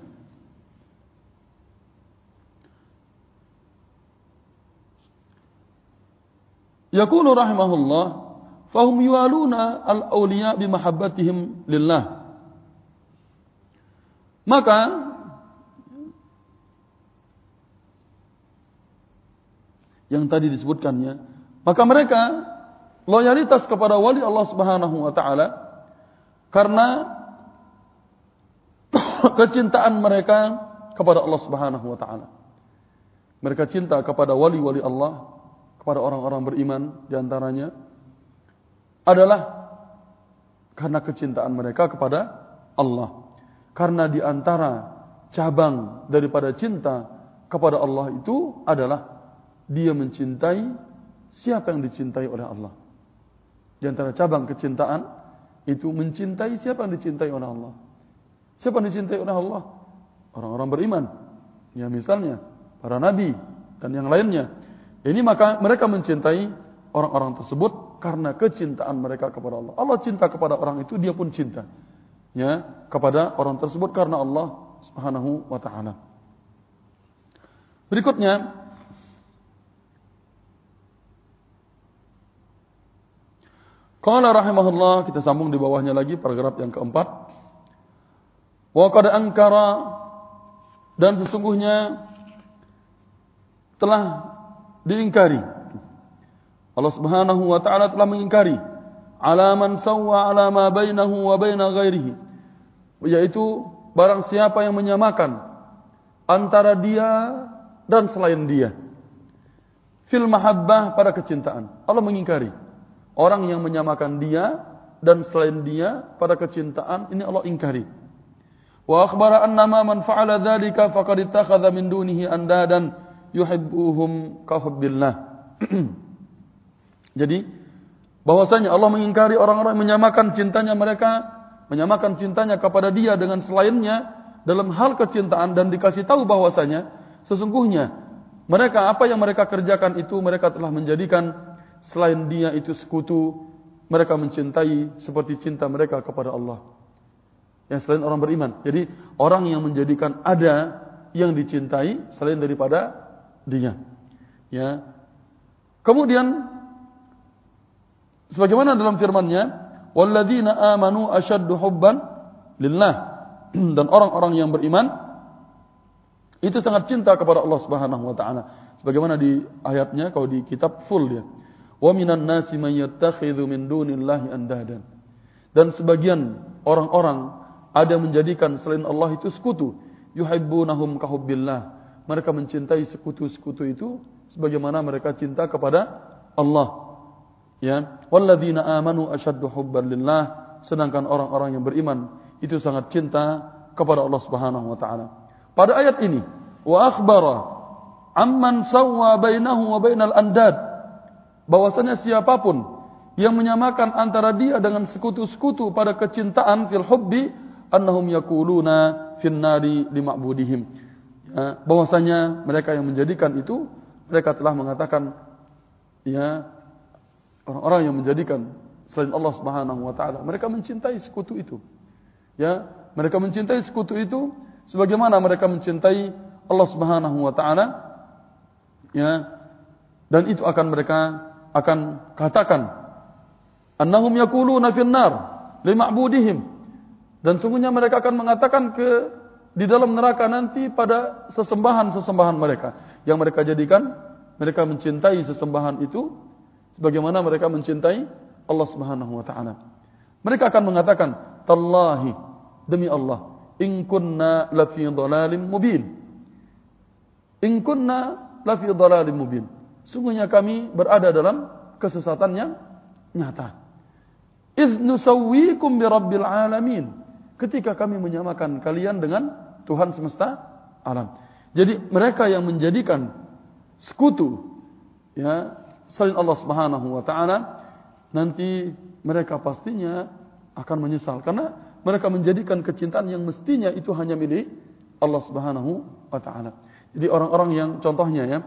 yaqulu rahimahullah, fahum yualuna al-awliya bimahabbatihim lillah. Maka yang tadi disebutkannya, maka mereka loyalitas kepada wali Allah Subhanahu wa taala karena kecintaan mereka kepada Allah Subhanahu wa taala. Mereka cinta kepada wali-wali Allah, kepada orang-orang beriman di antaranya adalah karena kecintaan mereka kepada Allah. Karena di antara cabang daripada cinta kepada Allah itu adalah dia mencintai siapa yang dicintai oleh Allah. Di antara cabang kecintaan itu mencintai siapa yang dicintai oleh Allah. Siapa yang dicintai oleh Allah? Orang-orang beriman. Ya, misalnya para nabi dan yang lainnya. Ini maka mereka mencintai orang-orang tersebut karena kecintaan mereka kepada Allah. Allah cinta kepada orang itu, dia pun cinta, ya, kepada orang tersebut karena Allah Subhanahu wa taala. Berikutnya, qala rahimahullah, kita sambung di bawahnya lagi paragraf yang keempat. Wa qad ankara, dan sesungguhnya telah diingkari, Allah Subhanahu wa taala telah mengingkari ala man sawwa ala ma bainahu wa baina ghairihi, yaitu barang siapa yang menyamakan antara dia dan selain dia fil mahabbah, pada kecintaan. Allah mengingkari orang yang menyamakan dia dan selain dia pada kecintaan, ini Allah ingkari. Wa akhbara annama man fa'ala dzalika faqad ittakhadha min dunihi andadan yuhibbuhum ka hubbillah. Jadi bahwasanya Allah mengingkari orang-orang yang menyamakan cintanya mereka, menyamakan cintanya kepada dia dengan selainnya dalam hal kecintaan, dan dikasih tahu bahwasanya sesungguhnya mereka, apa yang mereka kerjakan itu, mereka telah menjadikan selain dia itu sekutu. Mereka mencintai seperti cinta mereka kepada Allah, yang selain orang beriman. Jadi orang yang menjadikan ada yang dicintai selain daripada dia, ya. Kemudian sebagaimana dalam firman-Nya, walladzina amanu asyaddu hubban lillah, dan orang-orang yang beriman itu sangat cinta kepada Allah Subhanahu wa taala. Sebagaimana di ayatnya, kalau di kitab full dia, wa minan nasi man yattakhidhu min dunillahi andadan, dan sebagian orang-orang ada yang menjadikan selain Allah itu sekutu, yuhibbunahum ka hubbillah, mereka mencintai sekutu-sekutu itu sebagaimana mereka cinta kepada Allah. Ya, walladzina amanu asyaddu hubban lillah, sedangkan orang-orang yang beriman itu sangat cinta kepada Allah Subhanahu wa taala. Pada ayat ini, wa akhbara amman sawwa bainahu wa bainal andad, bahwasanya siapapun yang menyamakan antara dia dengan sekutu-sekutu pada kecintaan fil hubbi, annahum yaquluna fin nari lima'budihim, ya, bahwasanya mereka yang menjadikan itu, mereka telah mengatakan, ya, orang-orang yang menjadikan selain Allah Subhanahu wa taala, mereka mencintai sekutu itu. Ya, mereka mencintai sekutu itu sebagaimana mereka mencintai Allah Subhanahu wa taala, ya, dan itu akan mereka akan katakan, annahum yaquluna fin nar li ma'budihim, dan sungguhnya mereka akan mengatakan ke di dalam neraka nanti pada sesembahan-sesembahan mereka yang mereka jadikan, mereka mencintai sesembahan itu sebagaimana mereka mencintai Allah Subhanahu wa taala. Mereka akan mengatakan, tallahi, demi Allah, in kunna lafi dhalalin mubin. In kunna lafi dhalalin mubin. Sungguhnya kami berada dalam kesesatan yang nyata. Idz nusawwikum bi rabbil alamin. Ketika kami menyamakan kalian dengan Tuhan semesta alam. Jadi mereka yang menjadikan sekutu, ya, selain Allah Subhanahu wa taala, nanti mereka pastinya akan menyesal karena mereka menjadikan kecintaan yang mestinya itu hanya milik Allah Subhanahu wa taala. Jadi orang-orang yang contohnya, ya,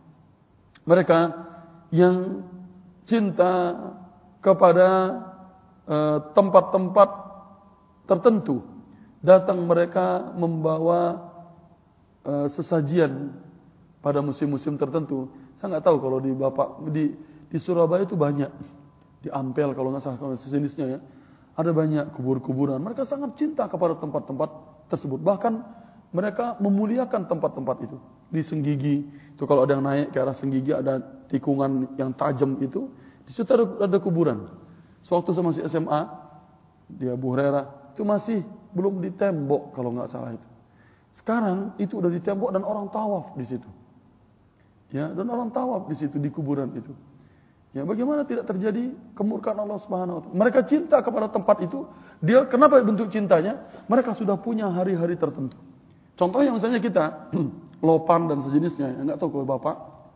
mereka yang cinta kepada uh, tempat-tempat tertentu, datang mereka membawa uh, sesajian pada musim-musim tertentu. Saya nggak tahu kalau di Bapak di di Surabaya itu banyak, di Ampel kalau nggak salah kalau sejenisnya, ya, ada banyak kubur-kuburan. Mereka sangat cinta kepada tempat-tempat tersebut. Bahkan mereka memuliakan tempat-tempat itu. Di Senggigi itu kalau ada yang naik ke arah Senggigi ada tikungan yang tajam itu, di situ ada, ada kuburan. Sewaktu saya masih S M A di Abu Hurairah itu masih belum ditembok kalau nggak salah itu. Sekarang itu udah ditembok dan orang tawaf di situ. Ya, dan orang tawaf di situ di kuburan itu. Ya, bagaimana tidak terjadi kemurkaan Allah Subhanahu wa taala? Mereka cinta kepada tempat itu. Dia kenapa bentuk cintanya? Mereka sudah punya hari-hari tertentu. Contohnya misalnya kita Lopan dan sejenisnya, enggak tahu kalau Bapak.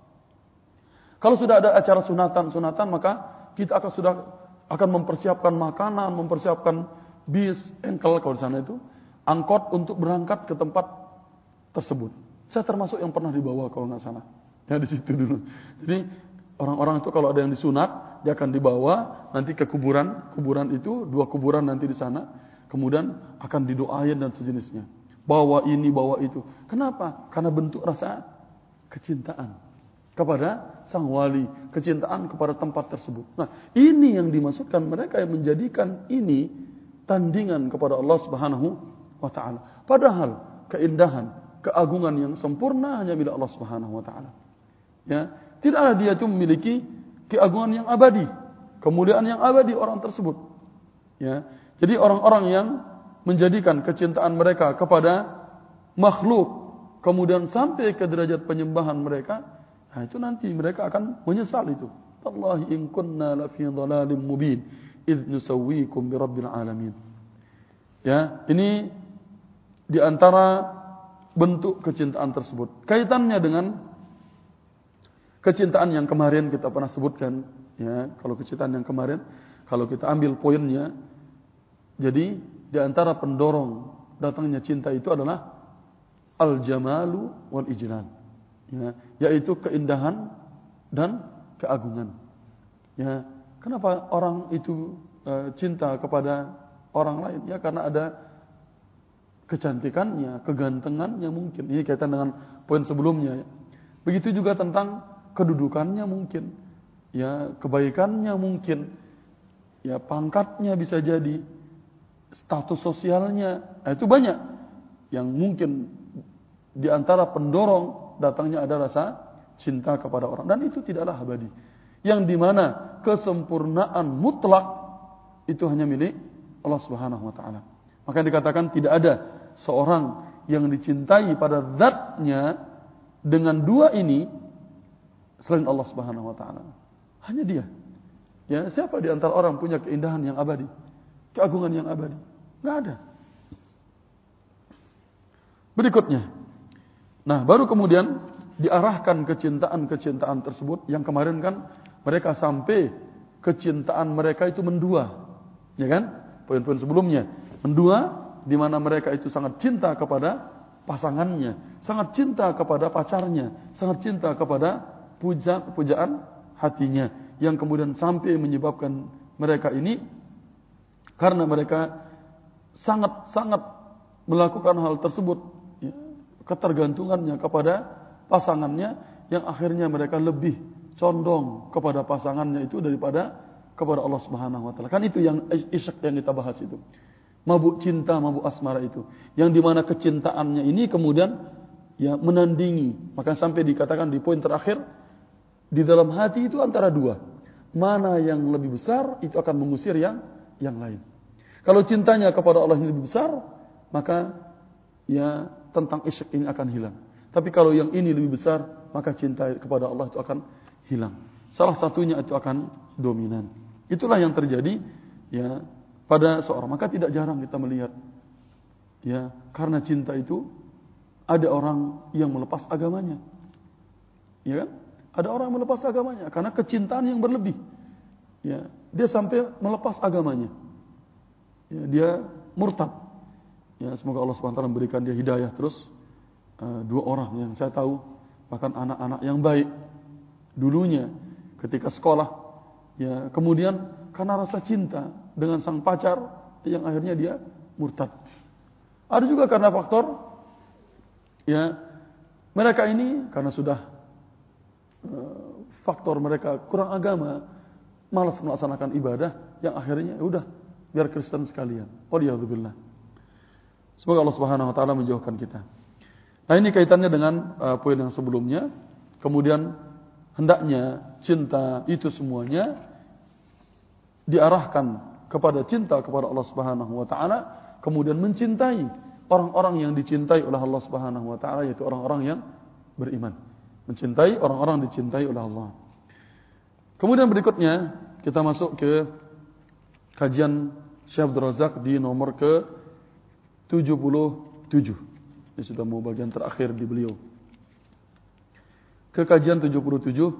Kalau sudah ada acara sunatan-sunatan, maka kita akan sudah akan mempersiapkan makanan, mempersiapkan bis, engkel kalau di sana itu, angkot untuk berangkat ke tempat tersebut. Saya termasuk yang pernah dibawa kalau nggak salah. Ya di situ dulu. Jadi orang-orang itu kalau ada yang disunat, dia akan dibawa nanti ke kuburan, kuburan itu dua kuburan nanti di sana, kemudian akan didoain dan sejenisnya. Bawa ini, bawa itu. Kenapa? Karena bentuk rasa kecintaan kepada sang wali, kecintaan kepada tempat tersebut. Nah, ini yang dimaksudkan mereka yang menjadikan ini tandingan kepada Allah Subhanahu wa taala. Padahal keindahan, keagungan yang sempurna hanya milik Allah Subhanahu wa taala. Ya, tidaklah dia itu memiliki keagungan yang abadi, kemuliaan yang abadi orang tersebut. Ya, jadi orang-orang yang menjadikan kecintaan mereka kepada makhluk, kemudian sampai ke derajat penyembahan mereka, nah itu nanti mereka akan menyesal itu. Wallahi in kunna la fi dhalalin mubin idz nusawwikum bi rabbil alamin. Ya, ini di antara bentuk kecintaan tersebut. Kaitannya dengan kecintaan yang kemarin kita pernah sebutkan, ya, kalau kecintaan yang kemarin, kalau kita ambil poinnya, jadi di antara pendorong datangnya cinta itu adalah al-jamalu wal ijlal, ya, yaitu keindahan dan keagungan. Ya, kenapa orang itu e, cinta kepada orang lain? Ya karena ada kecantikannya, kegantengannya mungkin. Ini kaitan dengan poin sebelumnya. Ya. Begitu juga tentang kedudukannya mungkin, ya kebaikannya mungkin, ya pangkatnya bisa jadi, status sosialnya, nah itu banyak yang mungkin di antara pendorong datangnya ada rasa cinta kepada orang, dan itu tidaklah abadi. Yang dimana kesempurnaan mutlak itu hanya milik Allah Subhanahu wa taala. Maka dikatakan tidak ada seorang yang dicintai pada zatnya dengan dua ini selain Allah Subhanahu wa taala. Hanya dia. Ya, siapa di antara orang punya keindahan yang abadi, keagungan yang abadi? Enggak ada. Berikutnya. Nah, baru kemudian diarahkan kecintaan-kecintaan tersebut yang kemarin kan mereka sampai kecintaan mereka itu mendua. Ya kan? Poin-poin sebelumnya mendua, di mana mereka itu sangat cinta kepada pasangannya, sangat cinta kepada pacarnya, sangat cinta kepada puja pujaan hatinya, yang kemudian sampai menyebabkan mereka ini karena mereka sangat-sangat melakukan hal tersebut, ya, ketergantungannya kepada pasangannya, yang akhirnya mereka lebih condong kepada pasangannya itu daripada kepada Allah Subhanahu wa taala. Kan itu yang isyak yang kita bahas itu. Mabuk cinta, mabuk asmara itu. Yang dimana kecintaannya ini kemudian ya menandingi. Maka sampai dikatakan di poin terakhir, di dalam hati itu antara dua. Mana yang lebih besar, itu akan mengusir yang yang lain. Kalau cintanya kepada Allah yang lebih besar, maka ya tentang isyak ini akan hilang. Tapi kalau yang ini lebih besar, maka cinta kepada Allah itu akan hilang. Salah satunya itu akan dominan. Itulah yang terjadi ya pada seorang. Maka tidak jarang kita melihat ya karena cinta itu ada orang yang melepas agamanya. Ya kan? Ada orang yang melepas agamanya karena kecintaan yang berlebih. Ya, dia sampai melepas agamanya. Ya, dia murtad. Ya, semoga Allah Subhanahu wa taala memberikan dia hidayah terus. Uh, dua orang yang saya tahu, bahkan anak-anak yang baik dulunya ketika sekolah, ya kemudian karena rasa cinta dengan sang pacar yang akhirnya dia murtad. Ada juga karena faktor ya mereka ini karena sudah uh, faktor mereka kurang agama, malas melaksanakan ibadah, yang akhirnya ya udah biar Kristen sekalian. Waliyadzubillah. Semoga Allah Subhanahu wa taala menjauhkan kita. Nah, ini kaitannya dengan uh, poin yang sebelumnya. Kemudian hendaknya cinta itu semuanya diarahkan kepada cinta kepada Allah Subhanahu wa taala, kemudian mencintai orang-orang yang dicintai oleh Allah Subhanahu wa taala, yaitu orang-orang yang beriman. Mencintai orang-orang dicintai oleh Allah. Kemudian berikutnya kita masuk ke kajian Syekh Abdul Razak di nomor ke tujuh puluh tujuh. Ini sudah mau bagian terakhir di beliau. Ke kajian tujuh puluh tujuh.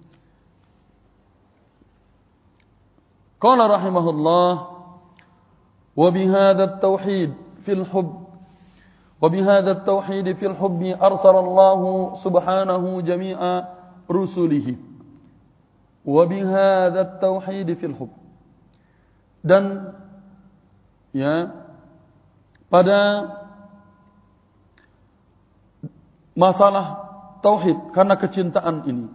Qala rahimahullah, wa bihadza at-tauhid fil hubb wa bihadza at-tauhid fil hubbi arsalallahu subhanahu jami'a rusulihi. Wa bihadza at-tauhid fil hubb. Dan ya pada masalah tauhid karena kecintaan ini,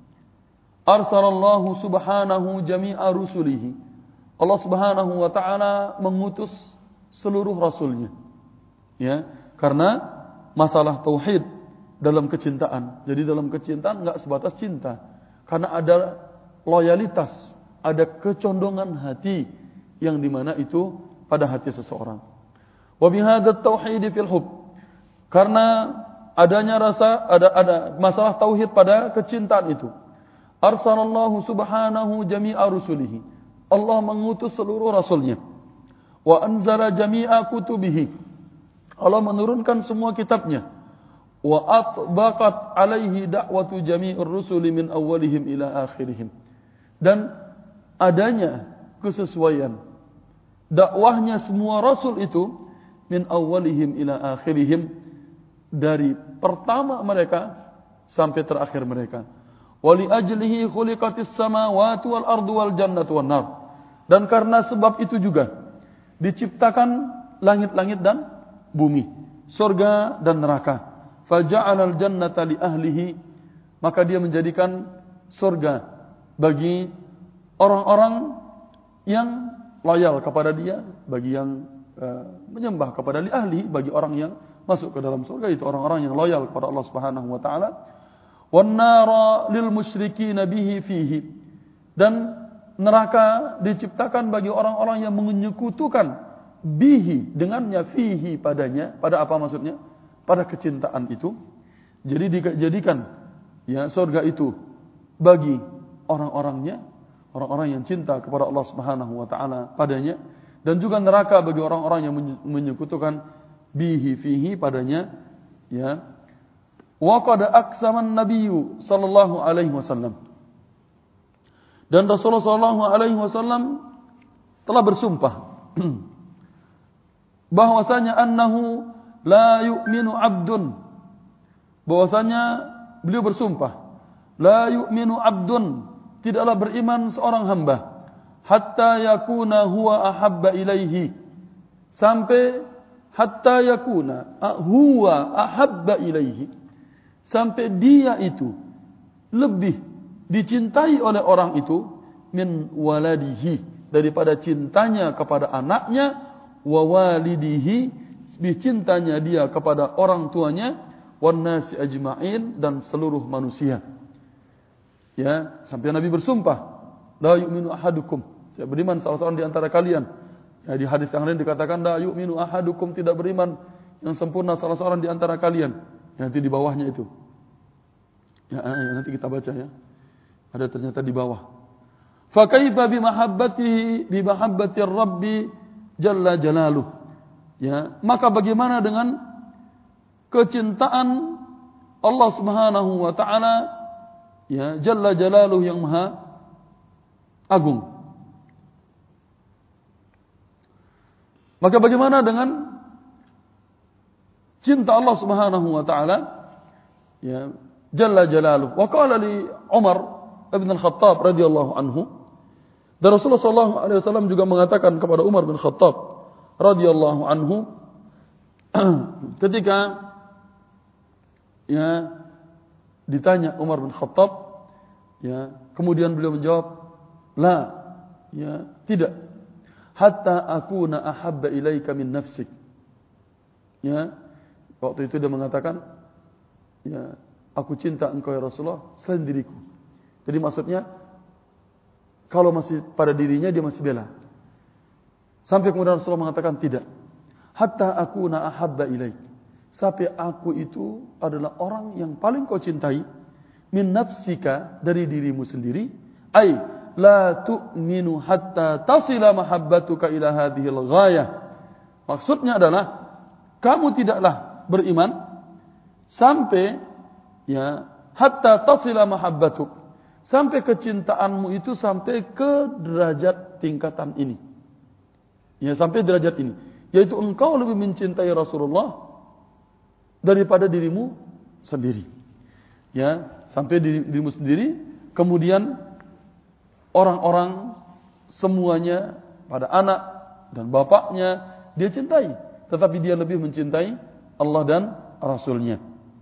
arsalallahu subhanahu jami'a rusulihi, Allah Subhanahu wa taala mengutus seluruh rasulnya. Ya, karena masalah tauhid dalam kecintaan. Jadi dalam kecintaan enggak sebatas cinta, karena ada loyalitas, ada kecondongan hati yang dimana itu pada hati seseorang. Wa bihadzat tauhid fil hub, karena adanya rasa ada ada masalah tauhid pada kecintaan itu. Arsalallahu subhanahu jami'a rusulihi, Allah mengutus seluruh rasulnya. Wa anzala jami'a kutubihi, Allah menurunkan semua kitabnya. Wa atbaqat alaihi da'watu jami'ir rusuli min awwalihim ila akhirihim, dan adanya kesesuaian dakwahnya semua rasul itu min awwalihim ila akhirihim, dari pertama mereka sampai terakhir mereka. Wali ajlihi khuliqatis samawati wal ardu wal jannatu wan nar, dan karena sebab itu juga diciptakan langit-langit dan bumi, surga dan neraka. Faja'alal jannata li ahlihi, maka dia menjadikan surga bagi orang-orang yang loyal kepada dia, bagi yang uh, menyembah kepada li ahli, bagi orang yang masuk ke dalam surga, itu orang-orang yang loyal kepada Allah Subhanahu wa taala. Wan nara lil musyrikin bihi fihi, dan neraka diciptakan bagi orang-orang yang menyekutukan bihi dengannya, fihi padanya. Pada apa maksudnya? Pada kecintaan itu. Jadi dijadikan ya surga itu bagi orang-orangnya, orang-orang yang cinta kepada Allah Subhanahu wa taala padanya, dan juga neraka bagi orang-orang yang menyekutukan bihi fihi padanya. Ya, wa qad aqsama an-nabiyyu sallallahu alaihi wasallam, dan Rasulullah sallallahu alaihi wasallam telah bersumpah bahwasanya annahu la yu'minu 'abdun, bahwasanya beliau bersumpah la yu'minu 'abdun, tidaklah beriman seorang hamba, hatta yakuna huwa ahabba ilaihi, sampai hatta yakuna huwa ahabba ilaihi, sampai dia itu lebih dicintai oleh orang itu min waladihi, daripada cintanya kepada anaknya, wa walidihi, cintanya dia kepada orang tuanya, wan nasi ajma'in, dan seluruh manusia. Ya, sampai Nabi bersumpah, la yu'minu ahadukum, tidak beriman salah seorang di antara kalian. Ya, di hadis yang lain dikatakan la yu'minu ahadukum, tidak beriman yang sempurna salah seorang di antara kalian. Ya, nanti di bawahnya itu. Ya, ya, nanti kita baca ya. Ada ternyata di bawah. Fa kaifa bi mahabbatihi bi mahabbati Rabbi jalla jalaluh. Ya, maka bagaimana dengan kecintaan Allah Subhanahu wa taala, ya, jalla jalaluh, yang maha agung. Maka bagaimana dengan cinta Allah Subhanahu wa taala, ya, jalla jalaluh. Wa qala li Umar bin Al-Khattab radhiyallahu anhu, dan Rasulullah sallallahu alaihi wasallam juga mengatakan kepada Umar bin Khattab radhiyallahu anhu ketika, ya, ditanya Umar bin Khattab, ya, kemudian beliau menjawab, la, ya, tidak, hatta akuna ahabba ilaika min nafsik. Ya, waktu itu dia mengatakan, ya, aku cinta engkau ya Rasulullah selain diriku. Jadi maksudnya, kalau masih pada dirinya dia masih bela. Sampai kemudian Rasulullah mengatakan tidak. Hatta akuna ahabba ilaik, sampai aku itu adalah orang yang paling kau cintai, min nafsika, dari dirimu sendiri. Ai la tu'minu hatta tasila mahabbatuka ila hadhil ghayah. Maksudnya adalah kamu tidaklah beriman sampai, ya, hatta tasila mahabbatuk, sampai kecintaanmu itu sampai ke derajat tingkatan ini. Ya, sampai derajat ini, yaitu engkau lebih mencintai Rasulullah daripada dirimu sendiri. Ya, sampai dirimu sendiri, kemudian orang-orang semuanya, pada anak dan bapaknya dia cintai, tetapi dia lebih mencintai Allah dan Rasulnya.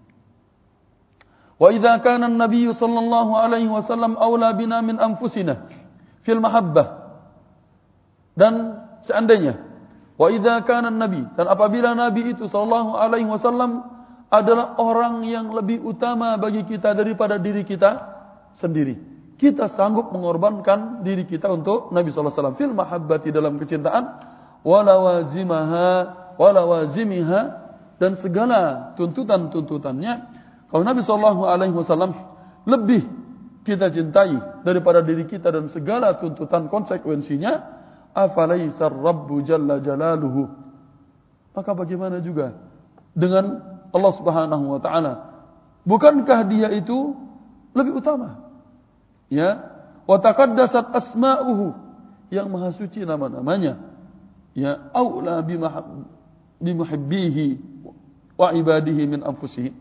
Wa idza kana an-nabiy sallallahu alaihi wasallam aula bina min anfusina fil mahabbah, dan seandainya, wa idza kana an-nabi, dan apabila Nabi itu sallallahu alaihi wasallam adalah orang yang lebih utama bagi kita daripada diri kita sendiri, kita sanggup mengorbankan diri kita untuk Nabi sallallahu alaihi wasallam fil mahabbati, dalam kecintaan, walawazimaha walawazimiha, dan segala tuntutan-tuntutannya. Kalau Nabi sallallahu alaihi wasallam lebih kita cintai daripada diri kita dan segala tuntutan konsekuensinya, afalaisa Rabbu jalla jalaluhu, maka bagaimana juga dengan Allah Subhanahu wa taala? Bukankah dia itu lebih utama? Ya, wa taqaddasat asma'uhu, yang maha suci nama-namanya. Ya, aula bimuhibbihi wa ibadihi min anfusihim.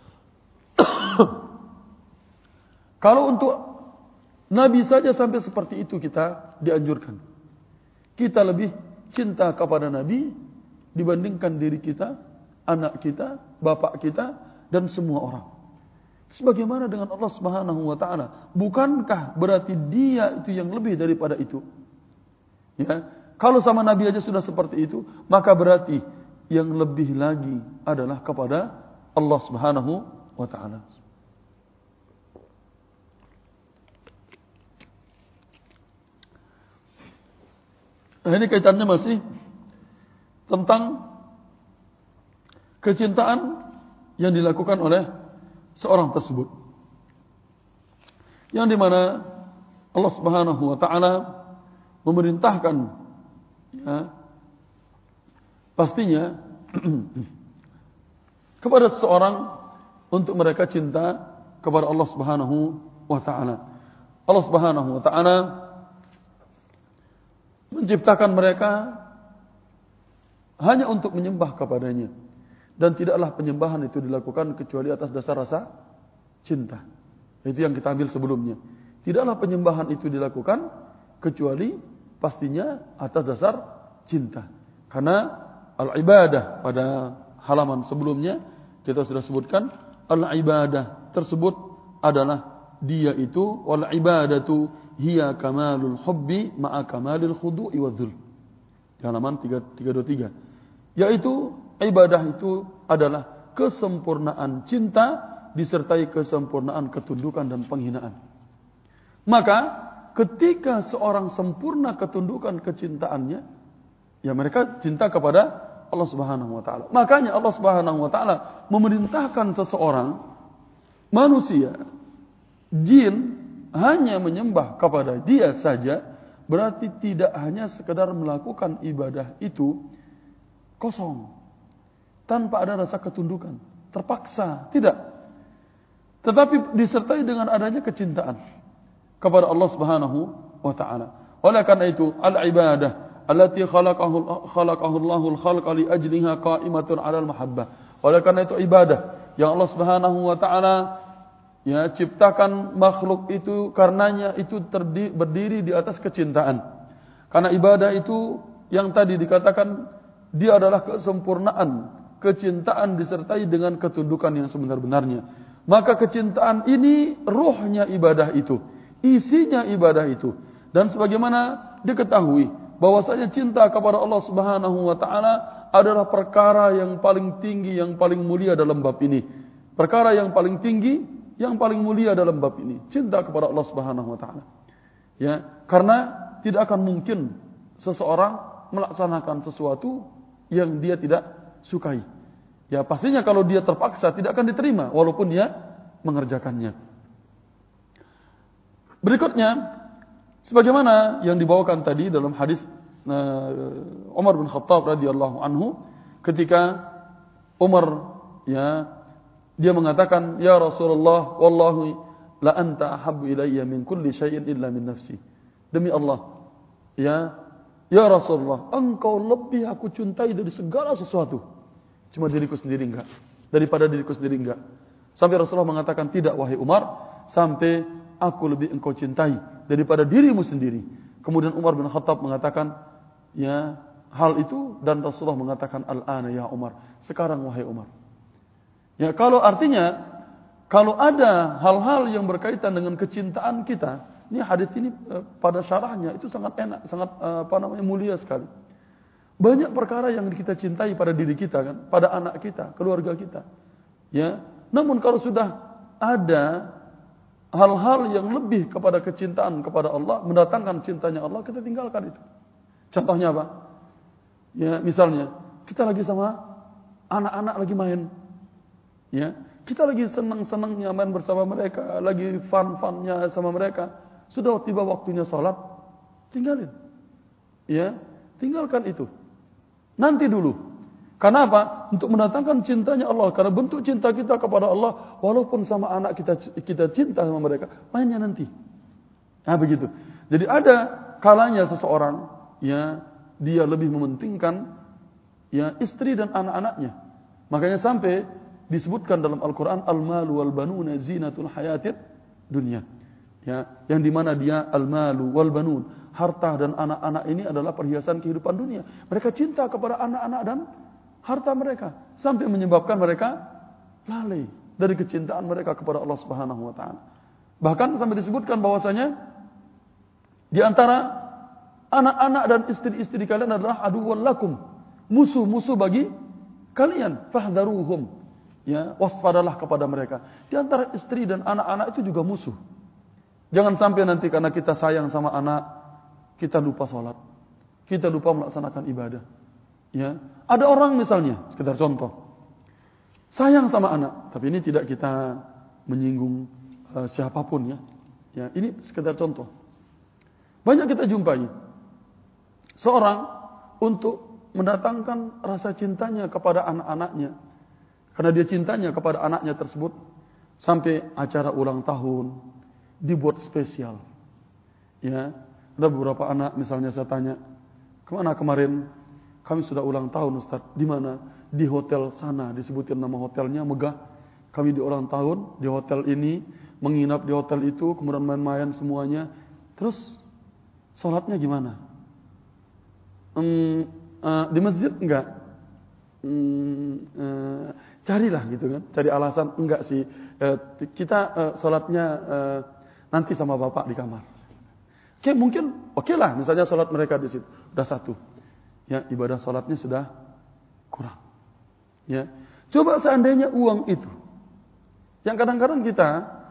Kalau untuk Nabi saja sampai seperti itu kita dianjurkan. Kita lebih cinta kepada Nabi dibandingkan diri kita, anak kita, bapak kita, dan semua orang. Sebagaimana dengan Allah Subhanahu wa taala? Bukankah berarti dia itu yang lebih daripada itu? Ya, kalau sama Nabi aja sudah seperti itu, maka berarti yang lebih lagi adalah kepada Allah Subhanahu wa taala. Nah, ini kaitannya masih tentang kecintaan yang dilakukan oleh seorang tersebut, yang dimana Allah Subhanahu wa taala memerintahkan, ya, pastinya kepada seseorang untuk mereka cinta kepada Allah Subhanahu wa taala. Allah Subhanahu wa taala menciptakan mereka hanya untuk menyembah kepadanya, dan tidaklah penyembahan itu dilakukan kecuali atas dasar rasa cinta. Itu yang kita ambil sebelumnya. Tidaklah penyembahan itu dilakukan kecuali pastinya atas dasar cinta. Karena al-ibadah pada halaman sebelumnya kita sudah sebutkan al-ibadah tersebut adalah dia itu wal ibadatu hiya kamalul hubbi ma'a kamalil khudu'i wadzul. Halaman tiga ratus dua puluh tiga. Yaitu ibadah itu adalah kesempurnaan cinta disertai kesempurnaan ketundukan dan penghinaan. Maka ketika seorang sempurna ketundukan kecintaannya, ya mereka cinta kepada Allah Subhanahu wa taala. Makanya Allah Subhanahu wa taala memerintahkan seseorang manusia, jin hanya menyembah kepada dia saja, berarti tidak hanya sekedar melakukan ibadah itu kosong, tanpa ada rasa ketundukan, terpaksa, tidak. Tetapi disertai dengan adanya kecintaan kepada Allah Subhanahu wa taala. Oleh karena itu, al-ibadah allati khalaqahu khalaqahu Allahul khalqa li ajliha qa'imatun 'alal mahabbah. Oleh karena itu ibadah yang Allah Subhanahu wa taala ya ciptakan makhluk itu karenanya itu terdiri, berdiri di atas kecintaan. Karena ibadah itu yang tadi dikatakan dia adalah kesempurnaan, kecintaan disertai dengan ketundukan yang sebenar-benarnya. Maka kecintaan ini ruhnya ibadah itu, isinya ibadah itu. Dan sebagaimana diketahui bahwasanya cinta kepada Allah Subhanahu wa taala adalah perkara yang paling tinggi, yang paling mulia dalam bab ini. Perkara yang paling tinggi, yang paling mulia dalam bab ini, cinta kepada Allah Subhanahu wa taala. Ya, karena tidak akan mungkin seseorang melaksanakan sesuatu yang dia tidak sukai. Ya, pastinya kalau dia terpaksa tidak akan diterima walaupun dia mengerjakannya. Berikutnya, sebagaimana yang dibawakan tadi dalam hadis uh, Umar bin Khattab radhiyallahu anhu, ketika Umar ya dia mengatakan, "Ya Rasulullah, wallahi la anta ahabbu ilayya min kulli syai'in illa min nafsi." Demi Allah, ya, ya Rasulullah, engkau lebih aku cintai dari segala sesuatu. Cuma diriku sendiri enggak. Daripada diriku sendiri enggak. Sampai Rasulullah mengatakan, "Tidak wahai Umar, sampai aku lebih engkau cintai daripada dirimu sendiri." Kemudian Umar bin Khattab mengatakan, ya, hal itu, dan Rasulullah mengatakan, "Al-ana ya Umar." Sekarang wahai Umar. Ya, kalau artinya kalau ada hal-hal yang berkaitan dengan kecintaan kita, ini hadis ini eh, pada syarahnya itu sangat enak, sangat eh, apa namanya mulia sekali. Banyak perkara yang kita cintai pada diri kita kan, pada anak kita, keluarga kita. Ya, namun kalau sudah ada hal-hal yang lebih kepada kecintaan kepada Allah, mendatangkan cintanya Allah, kita tinggalkan itu. Contohnya apa? Ya, misalnya kita lagi sama anak-anak lagi main. Ya, kita lagi senang-senangnya main bersama mereka, lagi fun-funnya sama mereka. Sudah tiba waktunya sholat, tinggalin. Ya, tinggalkan itu. Nanti dulu. Karena apa? Untuk mendatangkan cintanya Allah. Karena bentuk cinta kita kepada Allah, walaupun sama anak kita kita cinta sama mereka, mainnya nanti. Nah begitu. Jadi ada kalanya seseorang, ya, dia lebih mementingkan ya istri dan anak-anaknya. Makanya sampai disebutkan dalam Al-Quran, al-malu wal banuna zinatul hayatid dunya. Ya, yang dimana dia al-malu wal banun, harta dan anak-anak ini adalah perhiasan kehidupan dunia. Mereka cinta kepada anak-anak dan harta mereka, sampai menyebabkan mereka lalai dari kecintaan mereka kepada Allah Subhanahu wa taala. Bahkan sampai disebutkan bahwasanya di antara anak-anak dan istri-istri kalian adalah aduwwal lakum, musuh-musuh bagi kalian, fahdharuhum. Ya, waspadalah kepada mereka. Di antara istri dan anak-anak itu juga musuh. Jangan sampai nanti karena kita sayang sama anak, kita lupa sholat, kita lupa melaksanakan ibadah. Ya, ada orang misalnya, sekedar contoh, sayang sama anak, tapi ini tidak kita menyinggung uh, siapapun ya. Ya, ini sekedar contoh. Banyak kita jumpai seorang untuk mendatangkan rasa cintanya kepada anak-anaknya, karena dia cintanya kepada anaknya tersebut, sampai acara ulang tahun dibuat spesial. Ya, ada beberapa anak misalnya saya tanya, "Kemana kemarin? Kami sudah ulang tahun Ustaz." "Di mana?" "Di hotel sana." Disebutin nama hotelnya, megah. "Kami di ulang tahun di hotel ini, menginap di hotel itu, kemudian main-main semuanya." "Terus sholatnya gimana?" ehm, uh, "Di masjid enggak?" hmm, uh, carilah gitu kan, cari alasan enggak sih uh, kita uh, sholatnya uh, nanti sama bapak di kamar. Oke, mungkin oke lah, misalnya sholat mereka di situ udah satu, ya ibadah sholatnya sudah kurang. Ya, coba seandainya uang itu, yang kadang-kadang kita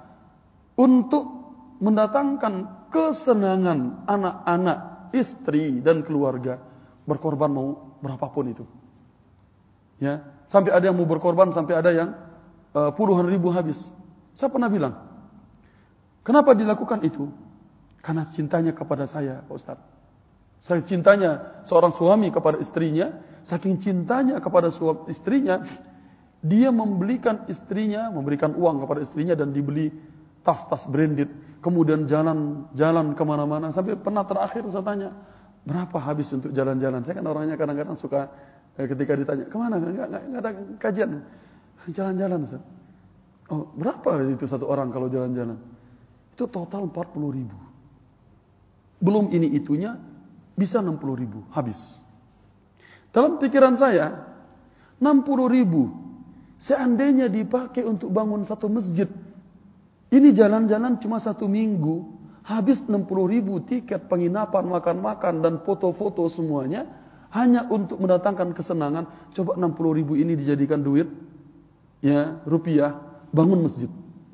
untuk mendatangkan kesenangan anak-anak, istri dan keluarga, berkorban mau berapapun itu. Ya, sampai ada yang mau berkorban sampai ada yang uh, puluhan ribu habis. Saya pernah bilang, kenapa dilakukan itu? Karena cintanya kepada saya, Pak Ustaz. Saya cintanya seorang suami kepada istrinya, saking cintanya kepada suami istrinya, dia membelikan istrinya, memberikan uang kepada istrinya dan dibeli tas-tas branded, kemudian jalan-jalan kemana-mana, sampai pernah terakhir saya tanya, berapa habis untuk jalan-jalan? Saya kan orangnya kadang-kadang suka eh, ketika ditanya, kemana? Enggak, enggak, enggak ada kajian. Jalan-jalan, Ustaz. Oh, berapa itu satu orang kalau jalan-jalan? Itu total empat puluh ribu. Belum ini itunya, bisa enam puluh ribu, habis. Dalam pikiran saya, enam puluh ribu, seandainya dipakai untuk bangun satu masjid, ini jalan-jalan cuma satu minggu, habis enam puluh ribu tiket penginapan, makan-makan, dan foto-foto semuanya, hanya untuk mendatangkan kesenangan. Coba enam puluh ribu ini dijadikan duit, ya rupiah, bangun masjid.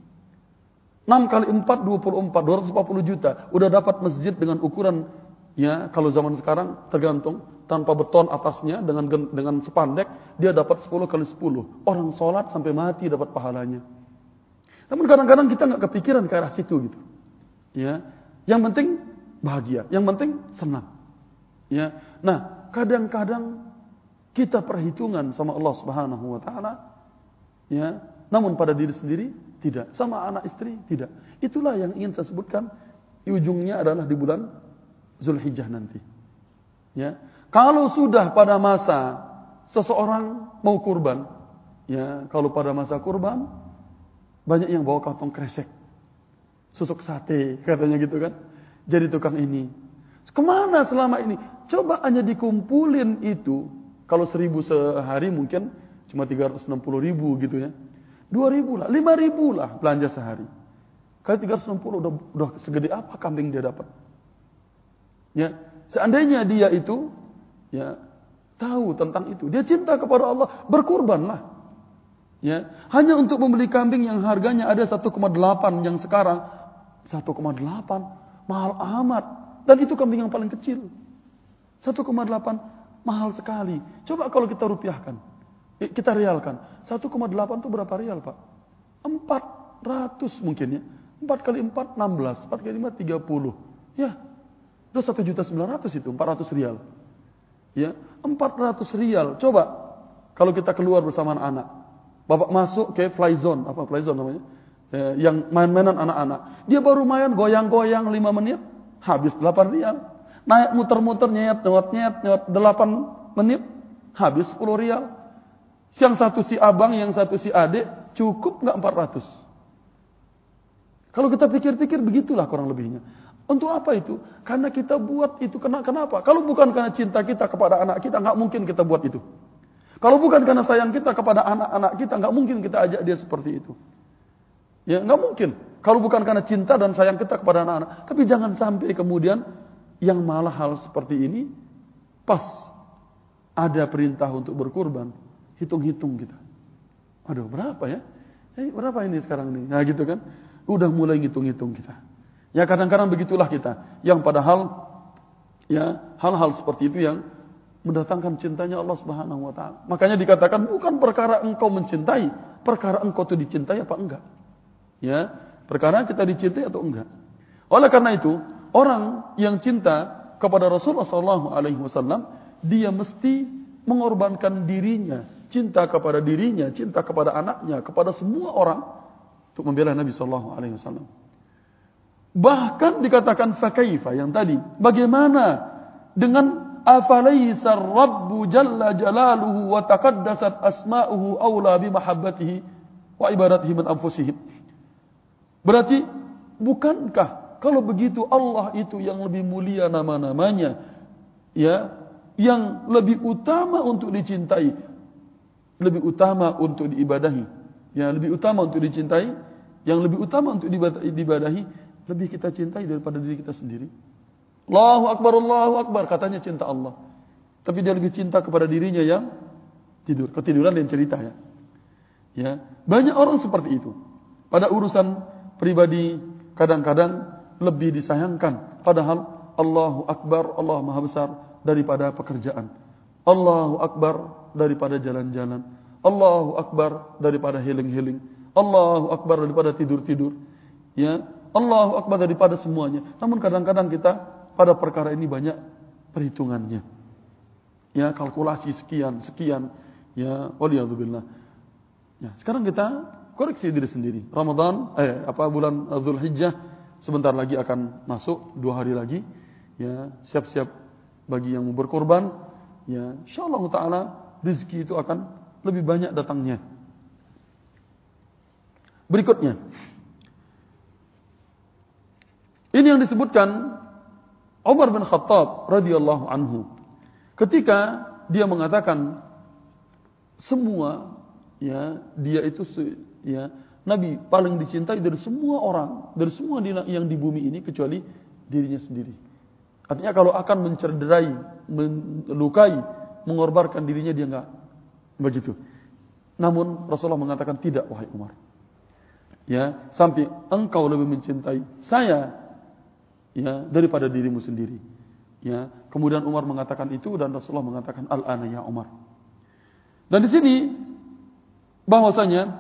enam kali empat, dua puluh empat, dua ratus empat puluh juta. Udah dapat masjid dengan ukuran, ya kalau zaman sekarang tergantung, tanpa beton atasnya, dengan dengan sepandek, dia dapat sepuluh kali sepuluh. Orang sholat sampai mati dapat pahalanya. Namun kadang-kadang kita nggak kepikiran ke arah situ gitu. Ya, yang penting bahagia, yang penting senang. Ya, nah kadang-kadang kita perhitungan sama Allah Subhanahu Wa Taala, ya, namun pada diri sendiri tidak, sama anak istri tidak. Itulah yang ingin saya sebutkan. Di ujungnya adalah di bulan Zulhijjah nanti. Ya, kalau sudah pada masa seseorang mau kurban, ya, kalau pada masa kurban banyak yang bawa kantong kresek, susuk sate katanya gitu kan, jadi tukang ini. Kemana selama ini? Coba hanya dikumpulin itu, kalau seribu sehari mungkin cuma tiga ratus enam puluh ribu gitu ya, dua ribu lah, lima ribu lah belanja sehari. Kali tiga ratus enam puluh udah, udah segede apa kambing dia dapat? Ya, seandainya dia itu ya tahu tentang itu, dia cinta kepada Allah, berkurbanlah. Ya, hanya untuk membeli kambing yang harganya ada satu koma delapan yang sekarang satu koma delapan mahal amat, dan itu kambing yang paling kecil. satu koma delapan mahal sekali. Coba kalau kita rupiahkan, kita realkan, satu koma delapan itu berapa rial, Pak? empat ratus mungkin ya. empat kali empat enam belas, empat kali lima tiga puluh. Ya. Itu satu juta sembilan ratus itu, empat ratus rial. Ya, empat ratus rial. Coba kalau kita keluar bersama anak-anak. Bapak masuk ke fly zone, apa fly zone namanya? Eh, yang main-mainan anak-anak. Dia baru main goyang-goyang lima menit, habis delapan rial. Naik muter-muter nyet, nyet, nyet, nyet delapan menit, habis sepuluh rial. Yang satu si abang, yang satu si adik, cukup enggak empat ratus? Kalau kita pikir-pikir begitulah kurang lebihnya. Untuk apa itu? Karena kita buat itu, kenapa? Kalau bukan karena cinta kita kepada anak kita, enggak mungkin kita buat itu. Kalau bukan karena sayang kita kepada anak-anak kita, nggak mungkin kita ajak dia seperti itu. Ya, nggak mungkin. Kalau bukan karena cinta dan sayang kita kepada anak-anak. Tapi jangan sampai kemudian yang malah hal seperti ini, pas ada perintah untuk berkurban, hitung-hitung kita. Aduh, berapa ya? Eh, berapa ini sekarang ini? Nah gitu kan. Udah mulai ngitung-ngitung kita. Ya kadang-kadang begitulah kita. Yang padahal, ya hal-hal seperti itu yang mendatangkan cintanya Allah Subhanahu Wa Taala. Makanya dikatakan bukan perkara engkau mencintai, perkara engkau itu dicintai apa enggak. Ya, perkara kita dicintai atau enggak. Oleh karena itu, orang yang cinta kepada Rasulullah Sallallahu Alaihi Wasallam, dia mesti mengorbankan dirinya, cinta kepada dirinya, cinta kepada anaknya, kepada semua orang untuk membela Nabi Sallallahu Alaihi Wasallam. Bahkan dikatakan fakaifa yang tadi, bagaimana dengan afalaisa rabbu jalla jalaluhu wa taqaddasat asma'uhu awla bi mahabbatihi wa ibadatihi min anfusihim. Berarti bukankah kalau begitu Allah itu yang lebih mulia nama-namanya, ya, yang lebih utama untuk dicintai lebih utama untuk diibadahi, yang lebih utama untuk dicintai, yang lebih utama untuk diibadahi, lebih kita cintai daripada diri kita sendiri? Allahu Akbar, Allahu Akbar, katanya cinta Allah. Tapi dia lebih cinta kepada dirinya yang tidur. Ketiduran dan cerita ya. Ya, banyak orang seperti itu. Pada urusan pribadi kadang-kadang lebih disayangkan. Padahal Allahu Akbar, Allah Maha Besar daripada pekerjaan. Allahu Akbar daripada jalan-jalan. Allahu Akbar daripada healing-healing. Allahu Akbar daripada tidur-tidur. Ya, Allahu Akbar daripada semuanya. Namun kadang-kadang kita pada perkara ini banyak perhitungannya. Ya, kalkulasi sekian, sekian. Ya, waliyadzubillah. Ya, sekarang kita koreksi diri sendiri. Ramadan, eh apa bulan Dzulhijjah sebentar lagi akan masuk, dua hari lagi. Ya, siap-siap bagi yang mau berkorban. Ya, insyaallah taala rezeki itu akan lebih banyak datangnya. Berikutnya, ini yang disebutkan Umar bin Khattab radhiyallahu anhu ketika dia mengatakan semua ya dia itu ya nabi paling dicintai dari semua orang, dari semua yang di bumi ini kecuali dirinya sendiri. Artinya kalau akan mencederai, melukai, mengorbankan dirinya dia enggak begitu. Namun Rasulullah mengatakan tidak wahai Umar. Ya, sampai engkau lebih mencintai saya ya daripada dirimu sendiri. Ya, kemudian Umar mengatakan itu dan Rasulullah mengatakan al-ana ya Umar. Dan di sini bahwasanya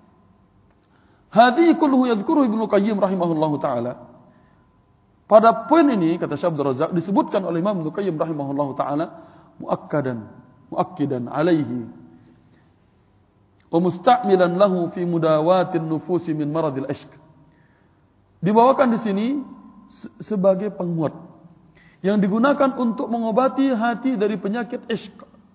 hadhihi kulluhu yadhkuru Ibnu Qayyim rahimahullahu taala. Pada poin ini kata Syekh Abdul Razak disebutkan oleh Imam Ibnu Qayyim rahimahullahu taala muakkadan muakkidan alaihi wa musta'milan lahu fi mudawatin nufusi min maradil ishq. Dibawakan di sini sebagai penguat yang digunakan untuk mengobati hati dari penyakit ishq.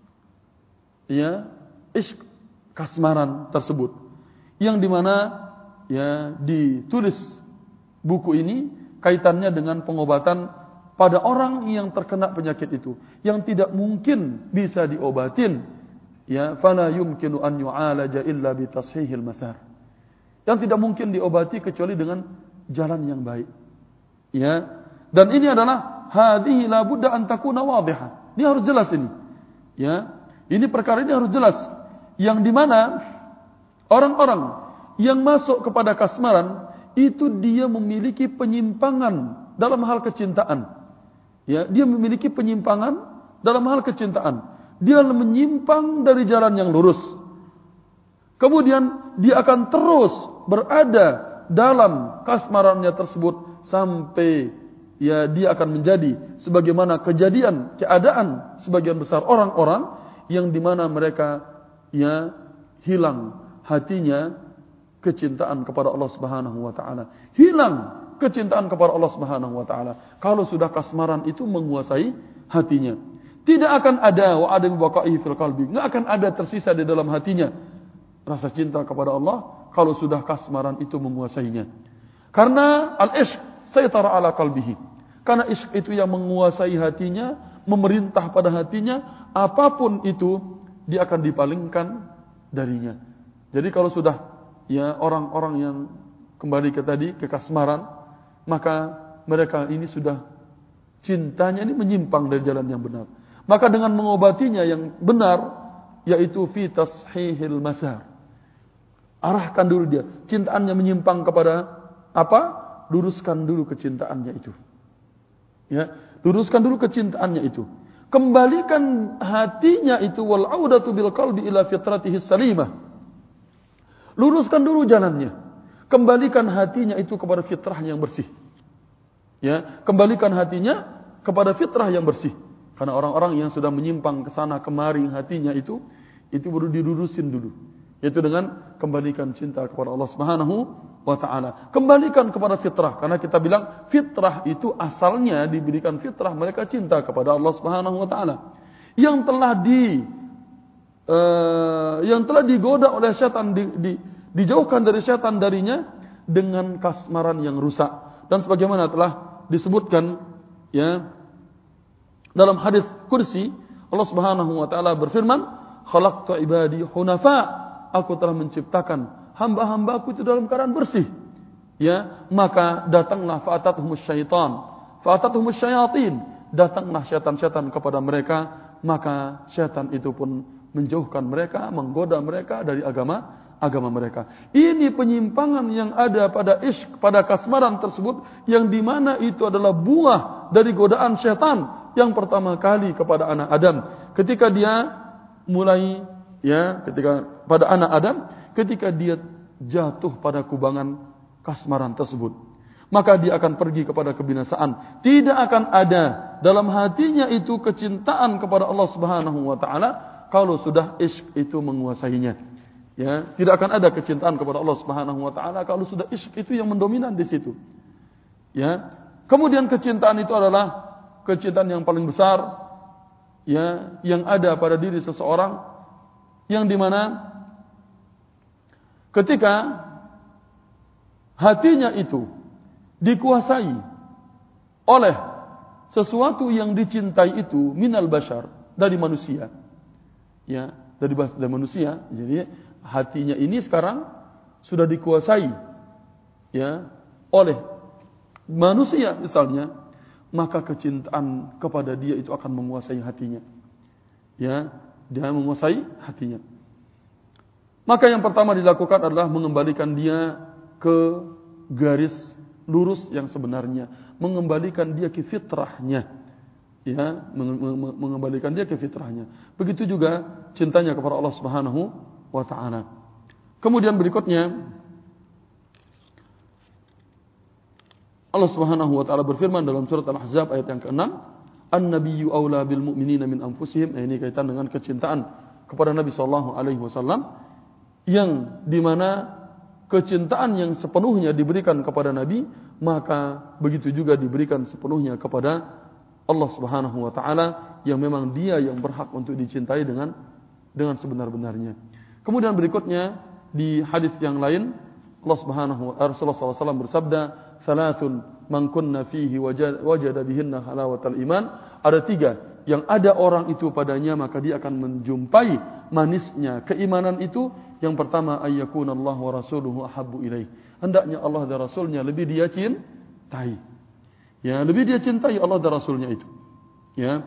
Ya, ishq kasmaran tersebut. Yang dimana ya ditulis buku ini kaitannya dengan pengobatan pada orang yang terkena penyakit itu yang tidak mungkin bisa diobatin. Ya, fala yumkinu an yu'alaja illa bi tashihil masar. Yang tidak mungkin diobati kecuali dengan jalan yang baik. Ya, dan ini adalah hadhihi la budda an takuna wadhiha. Ini harus jelas ini. Ya, ini perkara ini harus jelas. Yang di mana orang-orang yang masuk kepada kasmaran itu dia memiliki penyimpangan dalam hal kecintaan. Ya, dia memiliki penyimpangan dalam hal kecintaan. Dia menyimpang dari jalan yang lurus. Kemudian dia akan terus berada dalam kasmarannya tersebut sampai ya dia akan menjadi sebagaimana kejadian keadaan sebagian besar orang-orang yang di mana mereka ya hilang hatinya kecintaan kepada Allah Subhanahu wa taala. Hilang kecintaan kepada Allah Subhanahu wa taala kalau sudah kasmaran itu menguasai hatinya. Tidak akan ada wa adam waqa'i fil qalbi, enggak akan ada tersisa di dalam hatinya rasa cinta kepada Allah kalau sudah kasmaran itu menguasainya. Karena al-ishq saytara ala qalbihi. Karena ishq itu yang menguasai hatinya, memerintah pada hatinya, apapun itu dia akan dipalingkan darinya. Jadi kalau sudah ya orang-orang yang kembali ke tadi ke kasmaran, maka mereka ini sudah cintanya ini menyimpang dari jalan yang benar. Maka dengan mengobatinya yang benar yaitu fi tashihil masar. Arahkan dulu dia, cintaannya menyimpang kepada apa? Luruskan dulu kecintaannya itu. Ya, luruskan dulu kecintaannya itu. Kembalikan hatinya itu wal audatu bil qalbi ila fitratihi salimah. Luruskan dulu jalannya. Kembalikan hatinya itu kepada fitrah yang bersih. Ya, kembalikan hatinya kepada fitrah yang bersih. Karena orang-orang yang sudah menyimpang ke sana kemari hatinya itu itu baru dilurusin dulu. Yaitu dengan kembalikan cinta kepada Allah Subhanahu wa taala. Kembalikan kepada fitrah karena kita bilang fitrah itu asalnya diberikan fitrah mereka cinta kepada Allah Subhanahu wa taala. Yang telah di uh, yang telah digoda oleh syaitan di, di, dijauhkan dari syaitan darinya dengan kasmaran yang rusak. Dan sebagaimana telah disebutkan ya dalam hadis kursi Allah Subhanahu wa taala berfirman, khalaqtu ibadi hunafa, aku telah menciptakan hamba-hambaku itu dalam keadaan bersih. Ya, maka datanglah fa'atatuhumus syaitan, fa'atatuhumus syayatin, datanglah syaitan-syaitan kepada mereka, maka syaitan itu pun menjauhkan mereka, menggoda mereka dari agama agama mereka. Ini penyimpangan yang ada pada ishq, pada kasmaran tersebut, yang dimana itu adalah buah dari godaan syaitan yang pertama kali kepada anak Adam. Ketika dia mulai, ya, ketika pada anak Adam, ketika dia jatuh pada kubangan kasmaran tersebut, maka dia akan pergi kepada kebinasaan. Tidak akan ada dalam hatinya itu kecintaan kepada Allah Subhanahu wa taala kalau sudah ishq itu menguasainya. Ya, tidak akan ada kecintaan kepada Allah Subhanahu wa taala kalau sudah ishq itu yang mendominan di situ. Ya. Kemudian kecintaan itu adalah kecintaan yang paling besar, ya, yang ada pada diri seseorang, yang dimana ketika hatinya itu dikuasai oleh sesuatu yang dicintai itu minal bashar, dari manusia. Ya, dari dari manusia. Jadi hatinya ini sekarang sudah dikuasai, ya, oleh manusia misalnya, maka kecintaan kepada dia itu akan menguasai hatinya. Ya, dia menguasai hatinya. Maka yang pertama dilakukan adalah mengembalikan dia ke garis lurus yang sebenarnya, mengembalikan dia ke fitrahnya. Ya, mengembalikan dia ke fitrahnya. Begitu juga cintanya kepada Allah Subhanahu wa ta'ala. Kemudian berikutnya Allah Subhanahu wa ta'ala berfirman dalam surat Al-Ahzab ayat yang keenam, "An-nabiyyu aula bil mu'minina min anfusihim." Nah, ini kaitan dengan kecintaan kepada Nabi sallallahu alaihi wasallam, yang dimana kecintaan yang sepenuhnya diberikan kepada Nabi, maka begitu juga diberikan sepenuhnya kepada Allah Subhanahu wa ta'ala, yang memang dia yang berhak untuk dicintai dengan dengan sebenar-benarnya. Kemudian berikutnya di hadis yang lain, Allah Subhanahu wa Rasulullah sallallahu alaihi wasallam bersabda, "Thalathun man kunna fihi wajada bihinna halawatal iman." Ada tiga yang ada orang itu padanya maka dia akan menjumpai manisnya keimanan itu. Yang pertama, ayyakunallahu wa rasuluhu ahabbu ilaih. Hendaknya Allah dan Rasulnya lebih dia cintai. Ya, lebih dia cintai Allah dan Rasulnya itu. Ya.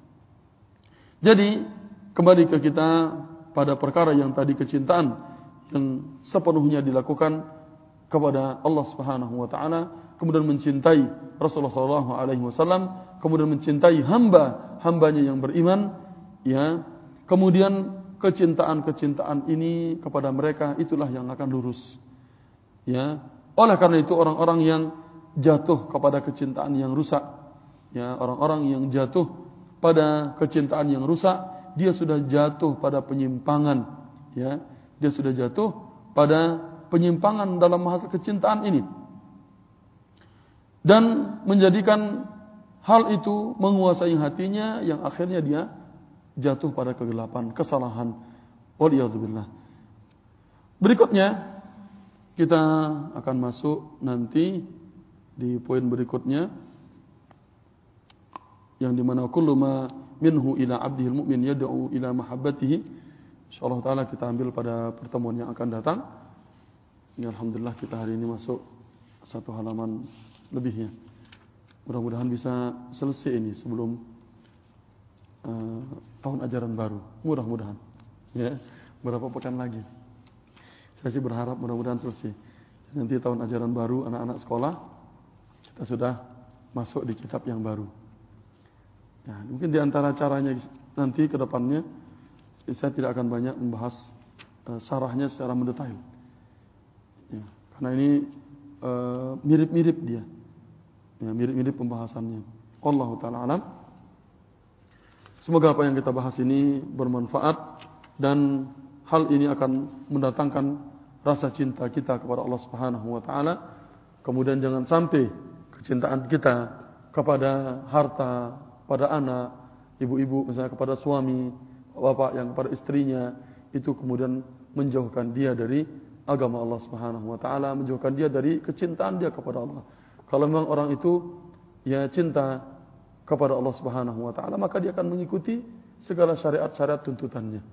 Jadi kembali ke kita pada perkara yang tadi, kecintaan yang sepenuhnya dilakukan kepada Allah Subhanahu wa taala, kemudian mencintai Rasulullah sallallahu alaihi wasallam, kemudian mencintai hamba-hambanya yang beriman, ya. Kemudian kecintaan-kecintaan ini kepada mereka itulah yang akan lurus. Ya. Oleh karena itu orang-orang yang jatuh kepada kecintaan yang rusak, ya, orang-orang yang jatuh pada kecintaan yang rusak, dia sudah jatuh pada penyimpangan, ya. Dia sudah jatuh pada penyimpangan dalam hal kecintaan ini, dan menjadikan hal itu menguasai hatinya, yang akhirnya dia jatuh pada kegelapan, kesalahan. Waliyadzubillah. Berikutnya kita akan masuk nanti di poin berikutnya, yang dimana kullu ma minhu ila abdihil mu'min yad'u ila mahabbatihi. Insyaallah taala kita ambil pada pertemuan yang akan datang. Ya, alhamdulillah kita hari ini masuk satu halaman lebihnya. Mudah-mudahan bisa selesai ini sebelum uh, tahun ajaran baru. Mudah-mudahan. Ya, berapa pekan lagi. Saya sih berharap mudah-mudahan selesai. Nanti tahun ajaran baru anak-anak sekolah kita sudah masuk di kitab yang baru. Ya, mungkin di antara caranya nanti ke depannya saya tidak akan banyak membahas uh, syarahnya secara mendetail. Ya, karena ini uh, mirip-mirip dia. Ya, mirip-mirip pembahasannya. Wallahu taala alam. Semoga apa yang kita bahas ini bermanfaat dan hal ini akan mendatangkan rasa cinta kita kepada Allah Subhanahu wa taala. Kemudian jangan sampai kecintaan kita kepada harta, pada anak, ibu-ibu misalnya kepada suami, bapak yang kepada istrinya, itu kemudian menjauhkan dia dari agama Allah Subhanahu wa taala, menjauhkan dia dari kecintaan dia kepada Allah. Kalau memang orang itu ya cinta kepada Allah Subhanahu wa taala, maka dia akan mengikuti segala syariat-syariat tuntutannya.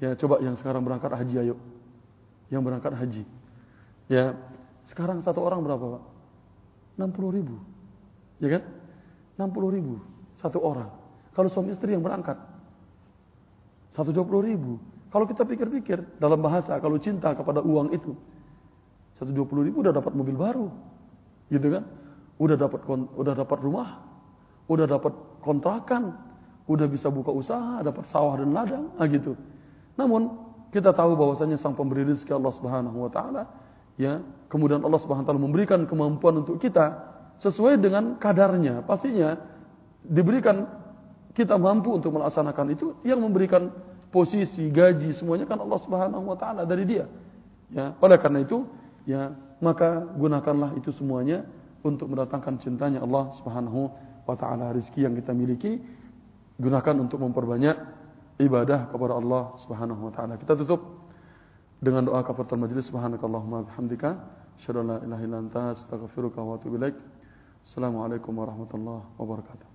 Ya, coba yang sekarang berangkat haji, ayo. Yang berangkat haji. Ya, sekarang satu orang berapa, Pak? enam puluh ribu. Ya kan? enam puluh ribu satu orang. Kalau suami istri yang berangkat seratus dua puluh ribu. Kalau kita pikir-pikir dalam bahasa, kalau cinta kepada uang itu seratus dua puluh ribu udah dapat mobil baru. Gitu kan? Udah dapat udah dapat rumah, udah dapat kontrakan, udah bisa buka usaha, dapat sawah dan ladang, nah gitu. Namun kita tahu bahwasanya sang pemberi rezeki Allah Subhanahu wa taala, ya, kemudian Allah Subhanahu wa taala memberikan kemampuan untuk kita sesuai dengan kadarnya. Pastinya diberikan kita mampu untuk melaksanakan itu, yang memberikan posisi, gaji semuanya kan Allah Subhanahu wa taala dari Dia. Ya, oleh karena itu, ya, maka gunakanlah itu semuanya untuk mendatangkan cintanya Allah Subhanahu wa taala. Rezeki yang kita miliki gunakan untuk memperbanyak ibadah kepada Allah Subhanahu wa taala. Kita tutup dengan doa kafaratul majelis. Subhanakallahumma bihamdika asyhadu an la ilaha illa anta astaghfiruka wa atubu ilaik. Assalamualaikum warahmatullahi wabarakatuh.